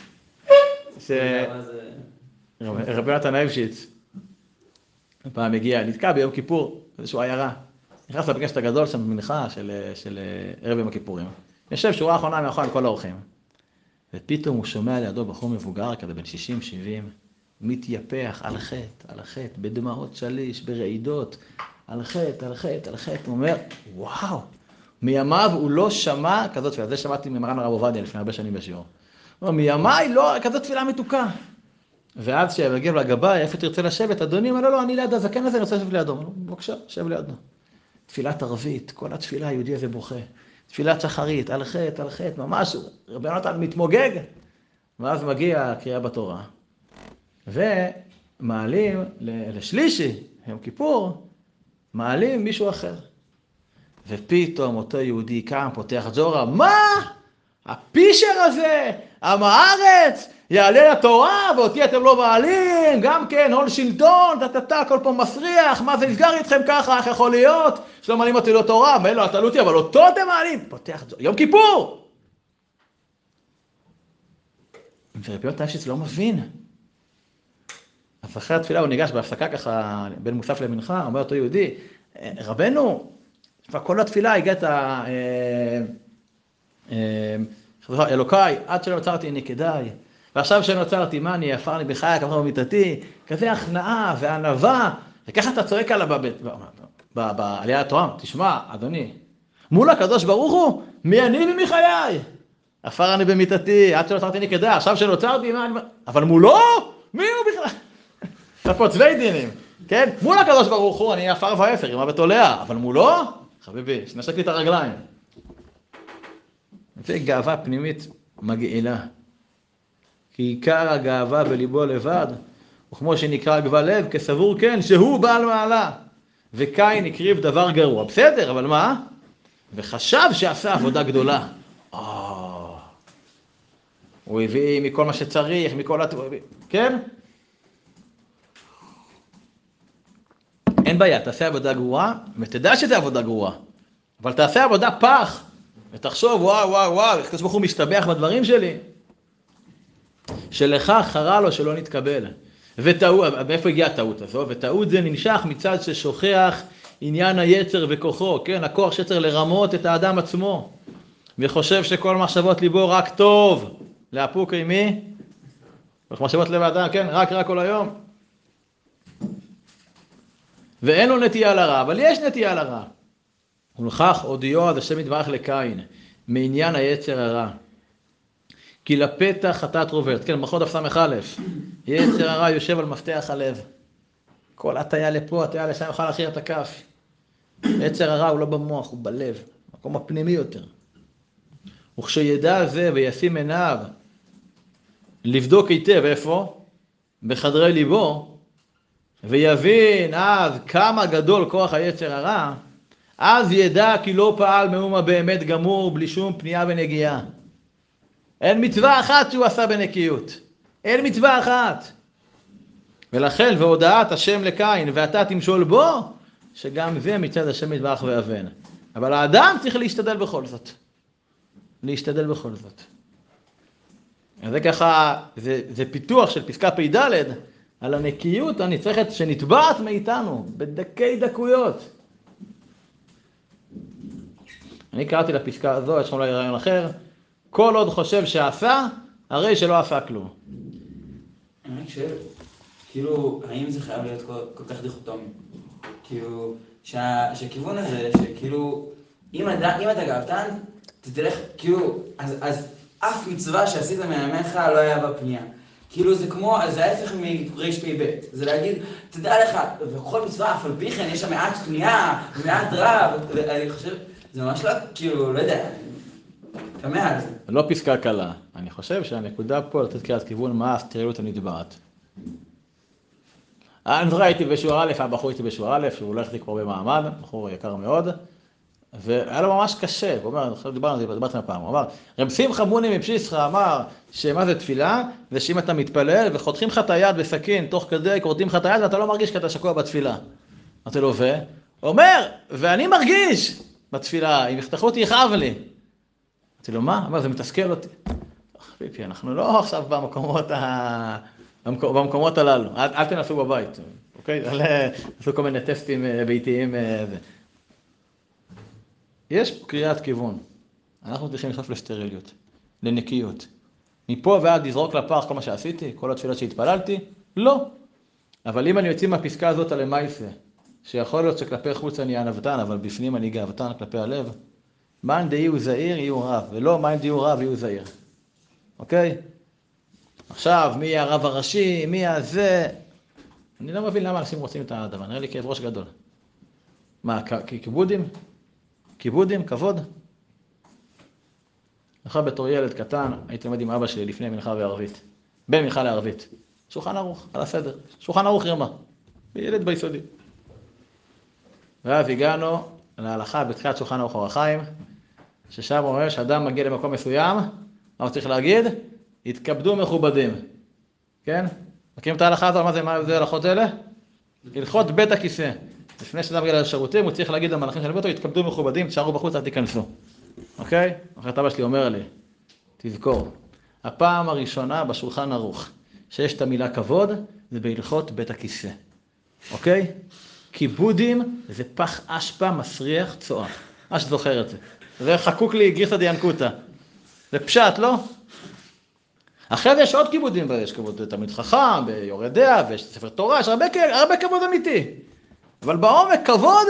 רבי יונתן אייבשיץ, פעם הגיע, נתקע ביום כיפור, איזשהו עיירה. נכנס לבית הכנסת הגדול שם במנחה של ערב יום הכיפורים. יושב שורה האחרונה מאחורי עם כל האורחים. ופתאום הוא שומע לידו בחור מבוגר כזה בין 60-70, מתייפח על חטא, בדמעות שליש, ברעידות, על חטא. הוא אומר, וואו, מימיו הוא לא שמע כזאת תפילה. זה שמעתי ממרן הרב עובדיה לפני הרבה שנים בשיעור. הוא אומר, מימיי לא כזאת תפילה מתוקה. ואז כשהגיע לגבאי, איפה תרצה לשבת? אדוני, אמר לו, לא, אני ליד הזקן הזה, אני רוצה לשבת לידו. בבקשה, שב לידו. תפילת ערבית, כל התפילה היהודי הזה בוכה. תפילת שחרית, על חטא, ממש, רבי יונתן מתמוגג. ואז מגיע הקריאה בתורה. ומעלים לשלישי, יום כיפור, מעלים מישהו אחר. ופתאום אותו יהודי קם, פותח ג'ורה, מה? הפישר הזה, עם הארץ, יעלה לתורה, ואותי אתם לא מעלים, גם כן, הון שלטון, כל פה מסריח, מה זה נסגר איתכם ככה, איך יכול להיות? שלא מעלים אותי לתורה, מה לא, תעלו אותי, אבל אותו אתם מעלים. פותח ג'ורה, יום כיפור! ורבי יונתן אייבשיץ לא מבין. אז אחרי התפילה הוא ניגש בהפסקה ככה, בין מוסף למנחה, אומר אותו יהודי, רבנו, כל התפילה הגעת, אלוקיי, עד שלא נוצרתי אני כדאי, ועכשיו שנוצרתי, מה אני עפר לי בחיי, כמובן במיטתי, כזה הכנעה וענווה, וככה אתה צועק עליו בעלייה לתורה, תשמע, אדוני, מול הקדוש ברוך הוא, מי אני ומי חיי? עפר אני במיטתי, עד שלא נוצרתי אני כדאי, עכשיו שנוצרתי, אבל מולו? מי הוא בכלל? זה פה צווי דינים, כן? מול הקדוש ברוך הוא, אני עפר ואפר, רימה ותולע, אבל מולו? חביבי, שנשק לי את הרגליים. זה גאווה פנימית מגעילה. כי עיקר הגאווה בליבו לבד, וכמו שנקרא גבל לב, כסבור כן, שהוא בעל מעלה. וקין הקריב דבר גרוע. בסדר, אבל מה? וחשב שעשה עבודה גדולה. הוא הביא מכל מה שצריך, כן? אין בעיה, תעשה עבודה גרועה, ותדע שזה עבודה גרועה. אבל תעשה עבודה פח, ותחשוב, וואו, איך כסבוך הוא משתבח בדברים שלי? שלך חרה לו שלא נתקבל. מאיפה הגיעה הטעות הזו? וטעות זה נמשך מצד ששוכח עניין היצר וכוחו, כן? הכוח שצריך לרמות את האדם עצמו. וחושב שכל מחשבות ליבו רק טוב. לאפוק עם מי? מחשבות לב האדם, כן? רק כל היום. ואין לו נטייה לרע, אבל יש נטייה לרע. ולכך הודיעו עד השם יתברך לקין, מעניין היצר הרע. כי לפתח חטאת רוברט, כן, מלכות דף ס"א, יצר הרע יושב על מפתח הלב. כל הטיה לפה, הטיה לשם יוכל להכיר את הכף. יצר הרע הוא לא במוח, הוא בלב, מקום הפנימי יותר. וכשידע זה וישים עיניו, לבדוק היטב איפה? בחדרי ליבו, ויבין אז כמה גדול כוח היצר הרע, אז ידע כי לא פעל מאומה באמת גמור בלי שום פנייה ונגיעה. אין מצווה אחת שהוא עשה בנקיות. אין מצווה אחת. ולכן והודעת השם לקין ואתה תמשול בו, שגם זה מצד השם יתברך ויבן. אבל האדם צריך להשתדל בכל זאת. להשתדל בכל זאת. אז זה ככה, זה פיתוח של פסקה פ"ד על הנקיות הנצרכת שנתבעת מאיתנו בדקי דקויות. אני קראתי לפסקה הזו, יש שם אולי רעיון אחר, כל עוד חושב שעשה, הרי שלא עשה כלום. אני חושב, כאילו, האם זה חייב להיות כל כך דיכוטומי? כאילו, שהכיוון הזה, שכאילו, אם אתה גאוותן, תלך, כאילו, אז אף מצווה שעשית מימיך לא היה בפנייה. כאילו זה כמו, זה ההפך מר"פ, זה להגיד, תדע לך, בכל מצווה, אף על פי כן, יש שם מעט פנייה, מעט רב, ואני חושב, זה ממש לא, כאילו, לא יודע, תמה על זה. לא פסקה קלה. אני חושב שהנקודה פה לתת קריאת כיוון מה הסטרילות הנתבעת. אני ראיתי בשיעור א', הבחור איתי בשיעור א', שהוא הולך לי כבר במעמד, בחור יקר מאוד, והיה לו ממש קשה, הוא אומר, דיברנו על זה, דיברתם הפעם, הוא אמר, רב שמחה בוני מפשיסחה אמר שמה זה תפילה, זה שאם אתה מתפלל וחותכים לך את היד בסכין, תוך כדי כורתים לך את היד ואתה לא מרגיש כי אתה שקוע בתפילה. אמרתי לו, הוא אומר, ואני מרגיש בתפילה, אם יחתכו אותי יכאב לי. אמרתי לו, מה? אמר, זה מתסכל אותי. פיפי, אנחנו לא עכשיו במקומות הללו, אל תנסו בבית, אוקיי? עשו כל מיני טסטים ביתיים. יש פה קריאת כיוון. אנחנו צריכים לשאוף לסטריליות, לנקיות. מפה ועד לזרוק לפח כל מה שעשיתי, כל התפילות שהתפללתי, לא. אבל אם אני יוצא מהפסקה הזאת על המייסה, שיכול להיות שכלפי חוץ אני ענוותן, אבל בפנים אני גאוותן כלפי הלב, מאן דהיו זהיר יהיו רב, ולא מאן דהיו רב יהיו זהיר. אוקיי? עכשיו, מי הרב הראשי, מי הזה? אני לא מבין למה אנשים רוצים את הדבר, נראה לי כאב ראש גדול. מה, כיבודים? כיבודים, כבוד? אחר בתור ילד קטן, הייתי לומד עם אבא שלי לפני מנחה וערבית. בין מנחה לערבית. שולחן ערוך, על הסדר. שולחן ערוך רמה. ילד ביסודי. ואז הגענו להלכה בתחילת שולחן ערוך אור החיים, ששם אומר שאדם מגיע למקום מסוים, מה צריך להגיד? התכבדו מכובדים. כן? מכירים את ההלכה הזו? מה זה הלכות אלה? הלכות בית הכיסא. לפני שאדם מגיע לשירותים, הוא צריך להגיד למלאכים של ביתו, התכבדו מכובדים, תשארו בחוץ, אל תיכנסו. אוקיי? אחרת אבא שלי אומר לי, תזכור, הפעם הראשונה בשולחן ערוך, שיש את המילה כבוד, זה בהלכות בית הכיסא. אוקיי? כיבודים זה פח אשפה מסריח צועה. שזוכר את זה. זה חקוק לי גרסא דינקותא. זה פשט, לא? אחרי זה יש עוד כיבודים, יש כבוד תלמיד חכם, ביורד דעה, ויש ספר תורה, יש הרבה כבוד אמיתי. אבל בעומק כבוד,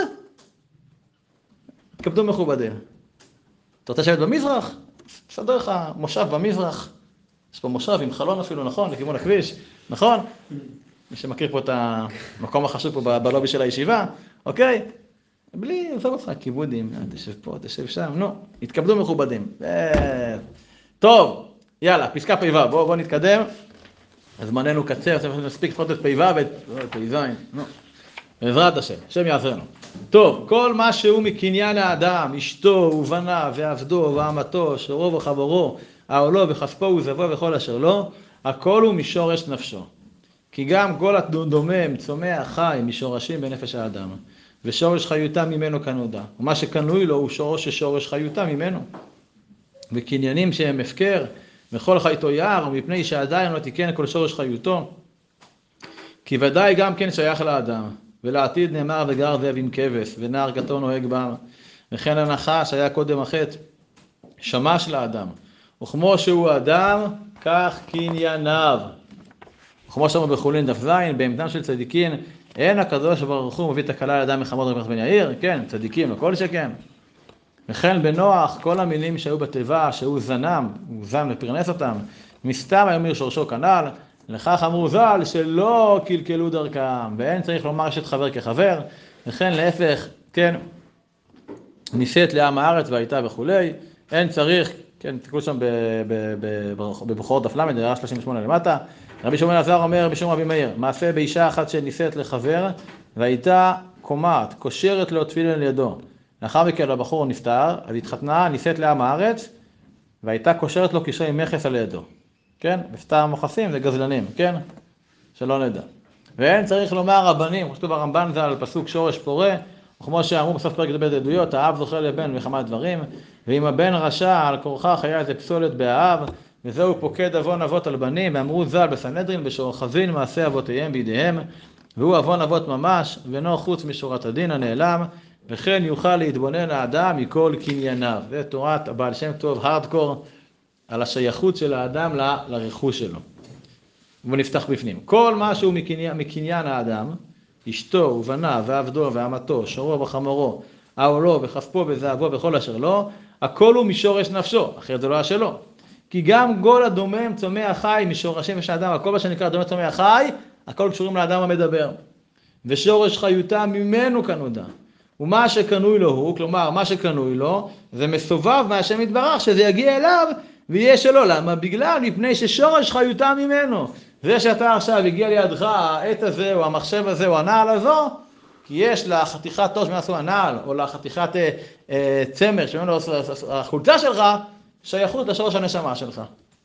תכבדו מכובדים. אתה רוצה לשבת במזרח? תסדר לך מושב במזרח. יש פה מושב עם חלון אפילו, נכון? לכיוון הכביש, נכון? מי שמכיר פה את המקום החשוב פה בלובי של הישיבה, אוקיי? בלי, עזוב אותך, כיבודים, תשב פה, תשב שם, נו, התכבדו מכובדים. טוב, יאללה, פסקה פ"ו, בואו נתקדם. זמננו קצר, נספיק לפחות את פ"ו ואת פ"ז, נו. בעזרת השם, השם יעזרנו. טוב, כל מה שהוא מקניין האדם, אשתו ובניו ועבדו ואמתו, שורו וחברו, העולו וכספו וזבו וכל אשר לו, הכל הוא משורש נפשו. כי גם כל הדומם, צומח, חי, משורשים בנפש האדם, ושורש חיותה ממנו כנודע. ומה שקנוי לו הוא שורש חיותה ממנו. וקניינים שהם הפקר, וכל חייתו יער, ומפני שעדיין לא תיקן כל שורש חיותו, כי ודאי גם כן שייך לאדם. ולעתיד נאמר וגר זאב עם כבש, ונער קטון נוהג בם, וכן הנחש היה קודם החטא, שמש לאדם. וכמו שהוא אדם, כך קנייניו. וכמו שאמרו בחולין דף ז', בעמדם של צדיקים, אין הקדוש ברוך הוא מביא תקלה לאדם מחמוד רבי בן יאיר, כן, צדיקים, לכל שכן. וכן בנוח, כל המילים שהיו בתיבה, שהוא זנם, הוא זן ופרנס אותם, מסתם היו משורשו כנ"ל, לכך אמרו ז"ל שלא קלקלו דרכם, ואין צריך לומר אשת חבר כחבר, וכן להפך, כן, נישאת לעם הארץ והייתה וכולי, אין צריך, כן, תקראו שם בבחורות דף ל', דעה 38 למטה, רבי שמעון עזר אומר בשם רבי מאיר, מעשה באישה אחת שנישאת לחבר, והייתה קומעת, קושרת לו תפילין לידו. לאחר מכן הבחור נפטר, אז התחתנה, נישאת לעם הארץ, והייתה קושרת לו קשרי מכס על ידו. כן? בסתם מוחסים זה גזלנים, כן? שלא נדע. ואין צריך לומר רבנים, כמו שכתוב הרמב"ן זה על פסוק שורש פורה, כמו שאמרו בסוף פרק ב' עדויות, האב זוכה לבן מכמה דברים, ואם הבן רשע על כורחה חיה איזה פסולת באב, וזהו פוקד עוון אבות על בנים, ואמרו ז"ל בסנהדרין בשאוחזין מעשה אבותיהם בידיהם, והוא עוון אבות ממש, ואינו חוץ משורת הדין הנעלם, וכן יוכל להתבונן האדם מכל קנייניו. זה תורת הבעל שם טוב הארדקור על השייכות של האדם לרכוש שלו. ונפתח בפנים. כל משהו מקניין האדם, אשתו ובניו ועבדו ואמתו, שורו וחמורו, העולו וכספו וזהבו וכל אשר לו, הכל הוא משורש נפשו, אחרת זה לא היה שלו. כי גם גול הדומם צומח חי משורשים של האדם, הכל מה שנקרא דומם צומח חי, הכל קשורים לאדם המדבר. ושורש חיותה ממנו כנודע. ומה שקנוי לו הוא, כלומר מה שקנוי לו, זה מסובב מהשם יתברך שזה יגיע אליו ויהיה שלו. למה? בגלל מפני ששורש חיותה ממנו. זה שאתה עכשיו הגיע לידך העט הזה או המחשב הזה או הנעל הזו, כי יש לחתיכת תוש מעשו הנעל או לחתיכת צמר שממנו החולצה שלך, שייכות לשורש הנשמה שלך.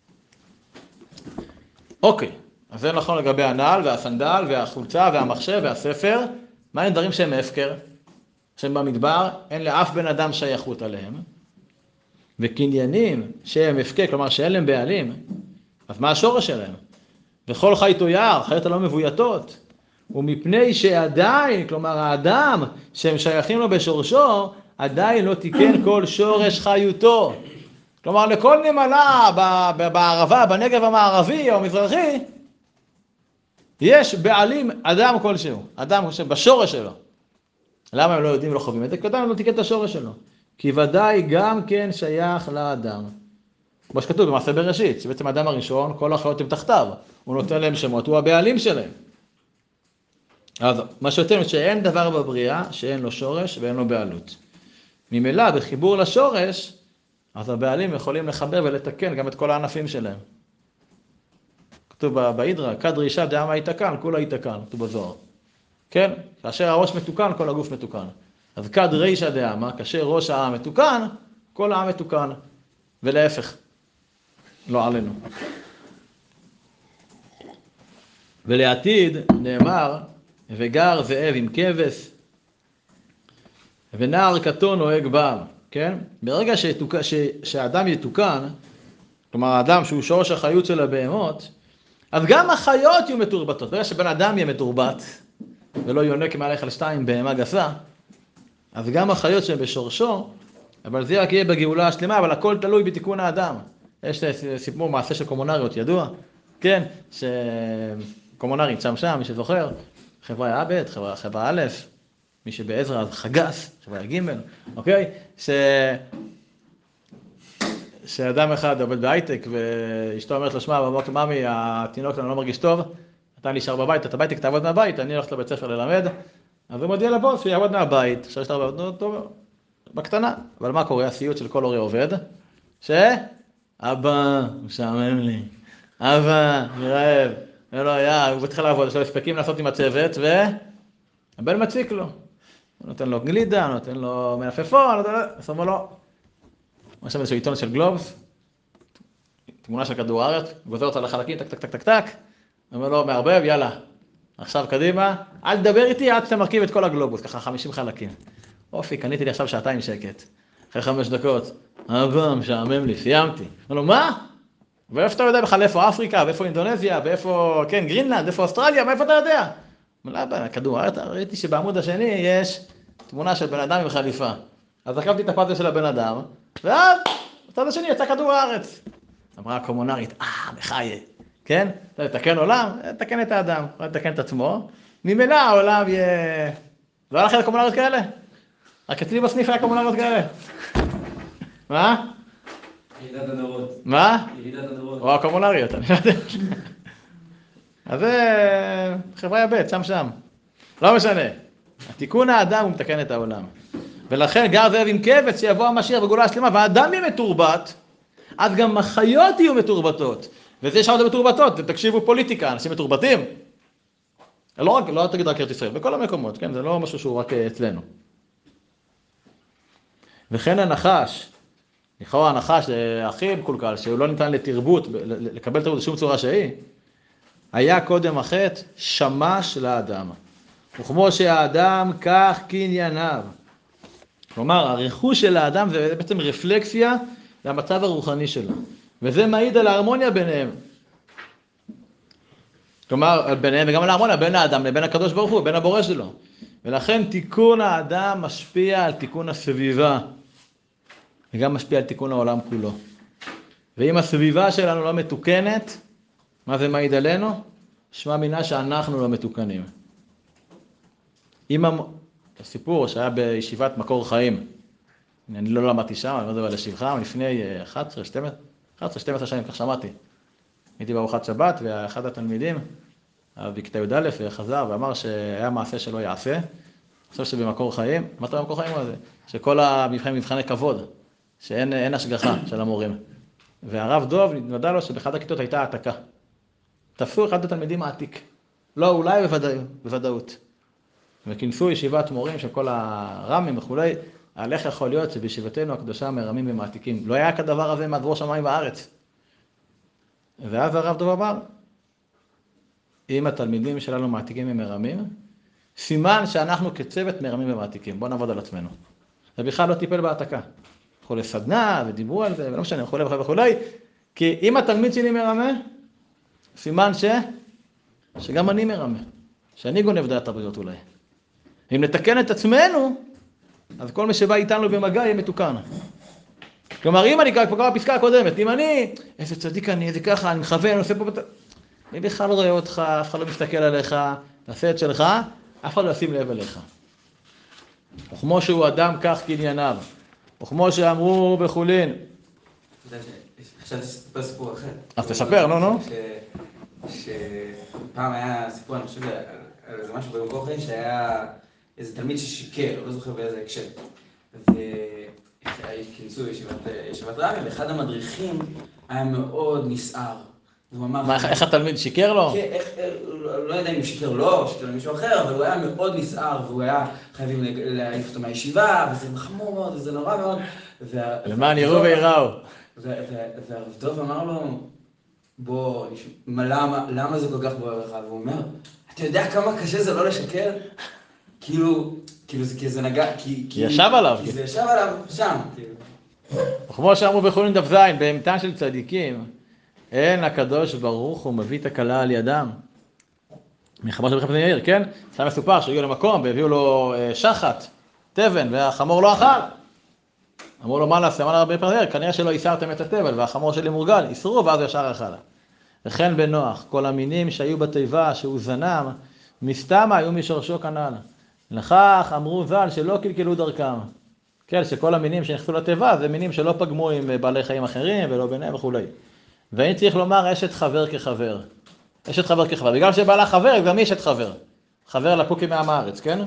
אוקיי, אז זה נכון לגבי הנעל והסנדל והחולצה והמחשב והספר. מה הם דברים שהם הפקר? שהם במדבר, אין לאף בן אדם שייכות עליהם. וקניינים שהם הפקר, כלומר שאין להם בעלים, אז מה השורש שלהם? וכל חייתו יער, חיות הלא מבויתות. ומפני שעדיין, כלומר האדם שהם שייכים לו בשורשו, עדיין לא תיקן כל שורש חיותו. כלומר לכל נמלה בערבה, בנגב המערבי או המזרחי, יש בעלים אדם כלשהו, אדם בשורש שלו. למה הם לא יודעים ולא חווים את זה? כי אדם לא תיקן את השורש שלו. כי ודאי גם כן שייך לאדם. כמו שכתוב במעשה בראשית, שבעצם האדם הראשון, כל החיות הם תחתיו. הוא נותן להם שמות, הוא הבעלים שלהם. אז מה שיותר שאין דבר בבריאה שאין לו שורש ואין לו בעלות. ממילא בחיבור לשורש, אז הבעלים יכולים לחבר ולתקן גם את כל הענפים שלהם. כתוב בהידרא, כד רישא דעמא יתקן, כולה יתקן, כתוב בזוהר. כן? כאשר הראש מתוקן, כל הגוף מתוקן. אז כד רישא דעמא, כאשר ראש העם מתוקן, כל העם מתוקן. ולהפך, לא עלינו. ולעתיד נאמר, וגר זאב עם כבש, ונער קטון נוהג בעל. כן? ברגע שהאדם יתוקן, כלומר האדם שהוא שורש החיות של הבהמות, אז גם החיות יהיו מתורבתות. ברגע שבן אדם יהיה מתורבת, ולא יונק מהלך על שתיים בהמה גסה, אז גם החיות שהן בשורשו, אבל זה רק יהיה בגאולה השלמה, אבל הכל תלוי בתיקון האדם. יש סיפור מעשה של קומונריות ידוע, כן? שקומונרית שם, מי שזוכר, חברה א', חברה א', מי שבעזרא אז חגס, חברה ג', אוקיי? שאדם אחד עובד בהייטק, ואשתו אומרת לו, שמע, בבוקר, ממי, התינוק שלנו לא מרגיש טוב, אתה נשאר בבית, אתה בהייטק, תעבוד מהבית, אני הולך לבית ספר ללמד, אז הוא מודיע לבוס שיעבוד מהבית, עכשיו שאתה עובד טוב, בקטנה. אבל מה קורה? הסיוט של כל הורה עובד, אבא, משעמם לי, אבא, אני רעב, ולא, הוא מתחיל לעבוד, יש לו הספקים לעשות עם הצוות, והבן מציק לו. הוא נותן לו גלידה, נותן לו מנפפון, נותן לו, יש שם איזשהו עיתון של גלובס, תמונה של כדור הארץ, גוזר אותה לחלקים, טק, טק, טק, טק, טק, אומר לו, מערבב, יאללה, עכשיו קדימה, אל תדבר איתי עד שאתה מרכיב את כל הגלובוס, ככה 50 חלקים. אופי, קניתי לי עכשיו שעתיים שקט, אחרי 5 דקות, אבא, משעמם לי, סיימתי. אומר לו, מה? ואיפה אתה יודע בכלל איפה אפריקה, ואיפה אינדונזיה, ואיפה, כן, גרינלנד, ואיפה אוסטרליה, מאיפה אתה יודע? אומר לו, כדור הארץ, ראיתי שבעמוד השני יש תמונה של בן אדם עם חליפה. אז עקבתי את הפאזל של הבן אדם, ואז, בצד השני יצא כדור הארץ. אמרה הקומונרית, בחיי, כן? אתה לתקן עולם, תקן את האדם, תקן את עצמו. ממילא העולם יהיה... לא היה לכם קומונריות כאלה? רק אצלי בסניף היה קומונריות כאלה. מה? ירידת הדורות. מה? ירידת הדורות. או הקומונריות, אני לא יודע. אז זה חברה יבט, שם. לא משנה. התיקון האדם הוא מתקן את העולם. ולכן גר זאב עם כבש שיבוא המשיח בגאולה השלמה, והאדם יהיה מתורבת, אז גם החיות יהיו מתורבתות. וזה שעות מתורבתות, תקשיבו פוליטיקה, אנשים מתורבתים. לא תגיד רק ארץ ישראל, בכל המקומות, כן? זה לא משהו שהוא רק אצלנו. וכן הנחש, לכאורה הנחש הכי מקולקל, שהוא לא ניתן לתרבות, לקבל תרבות בשום צורה שהיא, היה קודם החטא שמש לאדם. וכמו שהאדם, כך קנייניו. כלומר, הרכוש של האדם זה בעצם רפלקסיה למצב הרוחני שלו. וזה מעיד על ההרמוניה ביניהם. כלומר, ביניהם וגם על ההרמוניה, בין האדם לבין הקדוש ברוך הוא, בין הבורא שלו. ולכן תיקון האדם משפיע על תיקון הסביבה. וגם משפיע על תיקון העולם כולו. ואם הסביבה שלנו לא מתוקנת, מה זה מעיד עלינו? שמע מינה שאנחנו לא מתוקנים. הסיפור שהיה בישיבת מקור חיים, אני לא למדתי שם, אני לא יודע לשבחם, לפני 11-12 שנים, כך שמעתי. הייתי בארוחת שבת, ואחד התלמידים, בכיתה י"א, חזר ואמר שהיה מעשה שלא יעשה. אני חושב שבמקור חיים, מה אתה במקור חיים הזה? שכל המבחנים מבחני כבוד, שאין השגחה של המורים. והרב דוב נדמה לו שבאחד הכיתות הייתה העתקה. תפסו אחד התלמידים העתיק. לא, אולי בוודאות. וכינסו ישיבת מורים של כל הרמים וכולי, על איך יכול להיות שבישיבתנו הקדושה מרמים ומעתיקים. לא היה כדבר הזה מעבור שמיים בארץ. ואז הרב דוב אמר, אם התלמידים שלנו מעתיקים ומרמים, סימן שאנחנו כצוות מרמים ומעתיקים. בואו נעבוד על עצמנו. ובכלל לא טיפל בהעתקה. הלכו לסדנה ודיברו על זה, ולא משנה, וכולי וכולי. כי אם התלמיד שלי מרמה, סימן שגם אני מרמה. שאני גונב דעת הבריות אולי. אם נתקן את עצמנו, אז כל מי שבא איתנו במגע יהיה מתוקן. כלומר, אם אני כבר בפסקה הקודמת, אם אני, איזה צדיק אני, איזה ככה, אני מכוון, אני עושה פה, אני בכלל לא רואה אותך, אף אחד לא מסתכל עליך, תעשה את שלך, אף אחד לא ישים לב אליך. וכמו שהוא אדם, כך קנייניו. וכמו שאמרו בחולין. עכשיו תספר סיפור אחר. אז תספר, נו. שפעם היה סיפור, אני חושב, על איזה משהו במקור חיים, שהיה איזה תלמיד ששיקר, לא זוכר באיזה הקשר. וכינסו ישיבת רבי, ואחד המדריכים היה מאוד נסער. איך התלמיד שיקר לו? כן, לא יודע אם הוא שיקר לו, או שיקר למישהו אחר, אבל הוא היה מאוד נסער, והוא היה חייבים להעיף אותו מהישיבה, וזה חמור מאוד, וזה נורא מאוד. למען יראו ויראו. והרב דוב אמר לו, בוא, למה זה כל כך בוער לך? והוא אומר, אתה יודע כמה קשה זה לא לשקר? כאילו זה נגע, כי ישב עליו. כי זה ישב עליו שם, כאילו. וכמו שאמרו בחולין דף ז', בהמתן של צדיקים, אין הקדוש ברוך הוא מביא את הכלה על ידם. מחבר של רבי חנינא יאיר, כן? סתם מסופר שהגיעו למקום והביאו לו שחת, תבן, והחמור לא אכל. אמרו לו, מה נעשה? אמר לרבי חנינא יאיר, כנראה שלא איסרתם את התבל, והחמור שלי מורגל, איסרו ואז ישר אכל. וכן בנוח, כל המינים שהיו בתיבה, שהוא זנם, מסתמה היו משורשו כנ"ל. לכך אמרו ז"ל שלא קלקלו דרכם. כן, שכל המינים שנכנסו לתיבה זה מינים שלא פגמו עם בעלי חיים אחרים ולא ביניהם וכולי. ואין צריך לומר אשת חבר כחבר. אשת חבר כחבר. בגלל שבעלה חבר, גם אשת חבר. חבר לקוקי מעם הארץ, כן?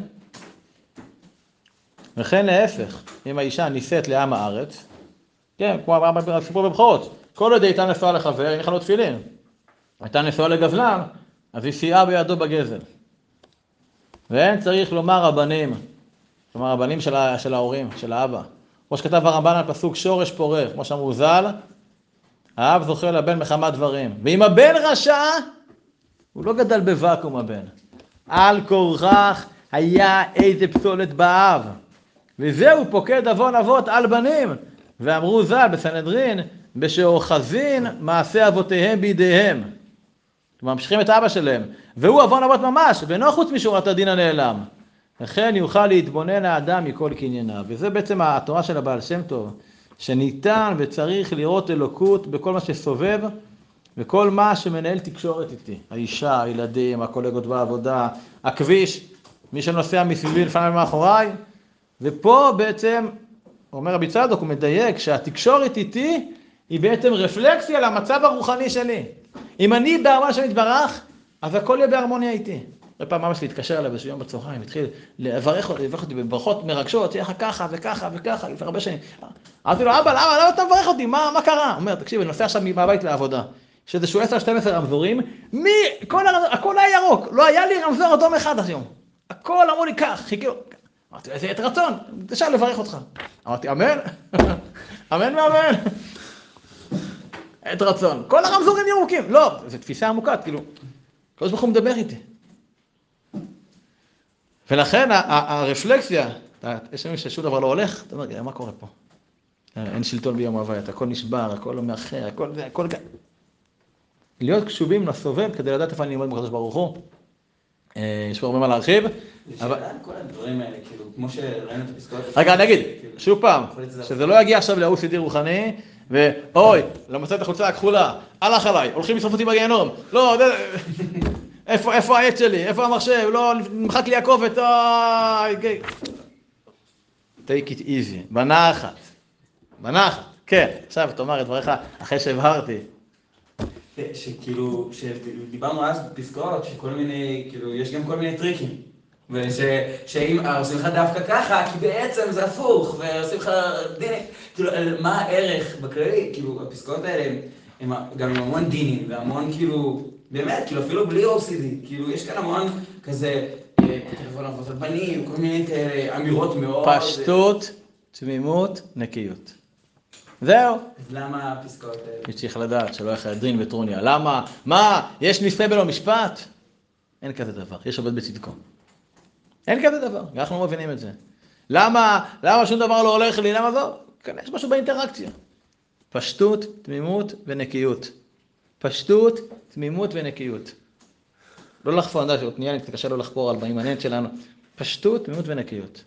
וכן להפך, אם האישה נישאת לעם הארץ, כן, כמו הסיפור בבחורות, כל עוד הייתה נשואה לחבר, אין לך לו תפילין. הייתה נשואה לגזלן, אז היא סייעה בידו בגזל. ואין צריך לומר רבנים, כלומר רבנים של ההורים, של האבא. כמו שכתב הרמב"ן על פסוק שורש פורה, כמו שאמרו ז"ל, האב זוכה לבן מחמת דברים. ואם הבן רשע, הוא לא גדל בוואקום הבן. על כורכך היה איזה פסולת באב. וזהו פוקד אבון אבות על בנים. ואמרו ז"ל בסנהדרין, בשאוחזין מעשה אבותיהם בידיהם. ממשיכים את אבא שלהם. והוא אבון אבות ממש, ואינו חוץ משורת הדין הנעלם. לכן יוכל להתבונן האדם מכל קנייניו. וזה בעצם התורה של הבעל שם טוב. שניתן וצריך לראות אלוקות בכל מה שסובב, וכל מה שמנהל תקשורת איתי. האישה, הילדים, הקולגות בעבודה, הכביש, מי שנוסע מסביבי לפני ומאחוריי. ופה בעצם, אומר רבי צדוק, הוא מדייק שהתקשורת איתי היא בעצם רפלקסיה למצב הרוחני שלי. אם אני בהרמוניה של יתברך, אז הכל יהיה בהרמוניה איתי. פעם ממש להתקשר אליו באיזשהו יום בצהריים, התחיל לברך אותי בברכות מרגשות, שיהיה לך ככה וככה וככה, לפני הרבה שנים. אמרתי לו, אבא, למה אתה מברך אותי? מה קרה? הוא אומר, תקשיב, אני נוסע עכשיו מהבית לעבודה. יש איזשהו 10-12 רמזורים, הכל היה ירוק, לא היה לי רמזור אדום אחד היום. הכל אמרו לי כך, חיכו. אמרתי, זה עת רצון, אפשר לברך אותך. אמרתי, אמן? אמן ואמן. עת רצון. כל הרמזורים ירוקים. לא, זו תפיסה עמוקה, כאילו, הקדוש ברוך הוא מדבר איתי. ולכן הרפלקסיה, יש לנו ששום דבר לא הולך, אתה אומר, מה קורה פה? אין שלטון ביום הוויית, הכל נשבר, הכל לא מאחר, הכל... להיות קשובים לסובב כדי לדעת איפה אני ללמוד מקדוש ברוך הוא. יש פה הרבה מה להרחיב. שאלה, כל הדברים האלה, כאילו, כמו שראינו את הפסקאות... רגע, אני אגיד, שוב פעם, שזה לא יגיע עכשיו ל-OCD רוחני, ואוי, למצאת את החולצה הכחולה, הלך עליי, הולכים לשרוף אותי בגיהנום, לא, איפה העט שלי, איפה המחשב, לא, נמחק לי הקופת, take it easy, בנחת, כן, עכשיו תאמר את דבריך אחרי שהבהרתי. שכאילו, שדיברנו אז בפסקאות, שכל מיני, כאילו, יש גם כל מיני טריקים. ושאם עושים לך דווקא ככה, כי בעצם זה הפוך, ועושים לך דינים, כאילו, מה הערך בכללי? כאילו, הפסקאות האלה הם גם עם המון דינים, והמון כאילו, באמת, כאילו, אפילו בלי OCD, כאילו, יש כאן המון כזה, טלפון עבודת בנים, כל מיני כאלה אמירות מאוד... פשטות, תמימות, נקיות. זהו. אז למה הפסקאות האלה? צריך לדעת שלא יחד דין וטרוניה. למה? מה? יש נספה בלא משפט? אין כזה דבר. יש עובד בצדקו. אין כזה דבר. אנחנו לא מבינים את זה. למה שום דבר לא הולך לי? למה זו? כאן יש משהו באינטראקציה. פשטות, תמימות ונקיות. פשטות, תמימות ונקיות. לא לחפור, אני יודע שאותניה קשה לא לחקור על באימננט שלנו. פשטות, תמימות ונקיות.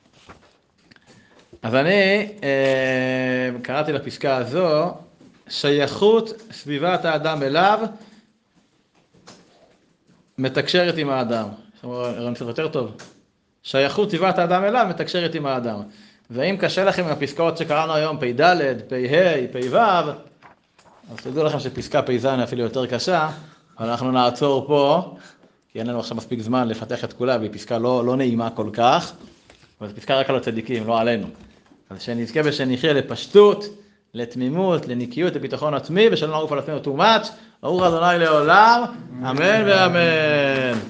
אז אני קראתי לפסקה הזו, שייכות סביבת האדם אליו מתקשרת עם האדם. ראינו קצת יותר טוב. שייכות סביבת האדם אליו מתקשרת עם האדם. ואם קשה לכם עם הפסקאות שקראנו היום, פ"ד, פ"ה, פ"ו, אז תדעו לכם שפסקה פ"ז אפילו יותר קשה, אבל אנחנו נעצור פה, כי אין לנו עכשיו מספיק זמן לפתח את כולה, והיא פסקה לא נעימה כל כך, אבל זו פסקה רק על הצדיקים, לא עלינו. אז שנזכה ושנחיה לפשטות, לתמימות, לנקיות, לביטחון עצמי, ושלא נערוף על עצמנו too much. ברוך ה' לעולם, אמן ואמן.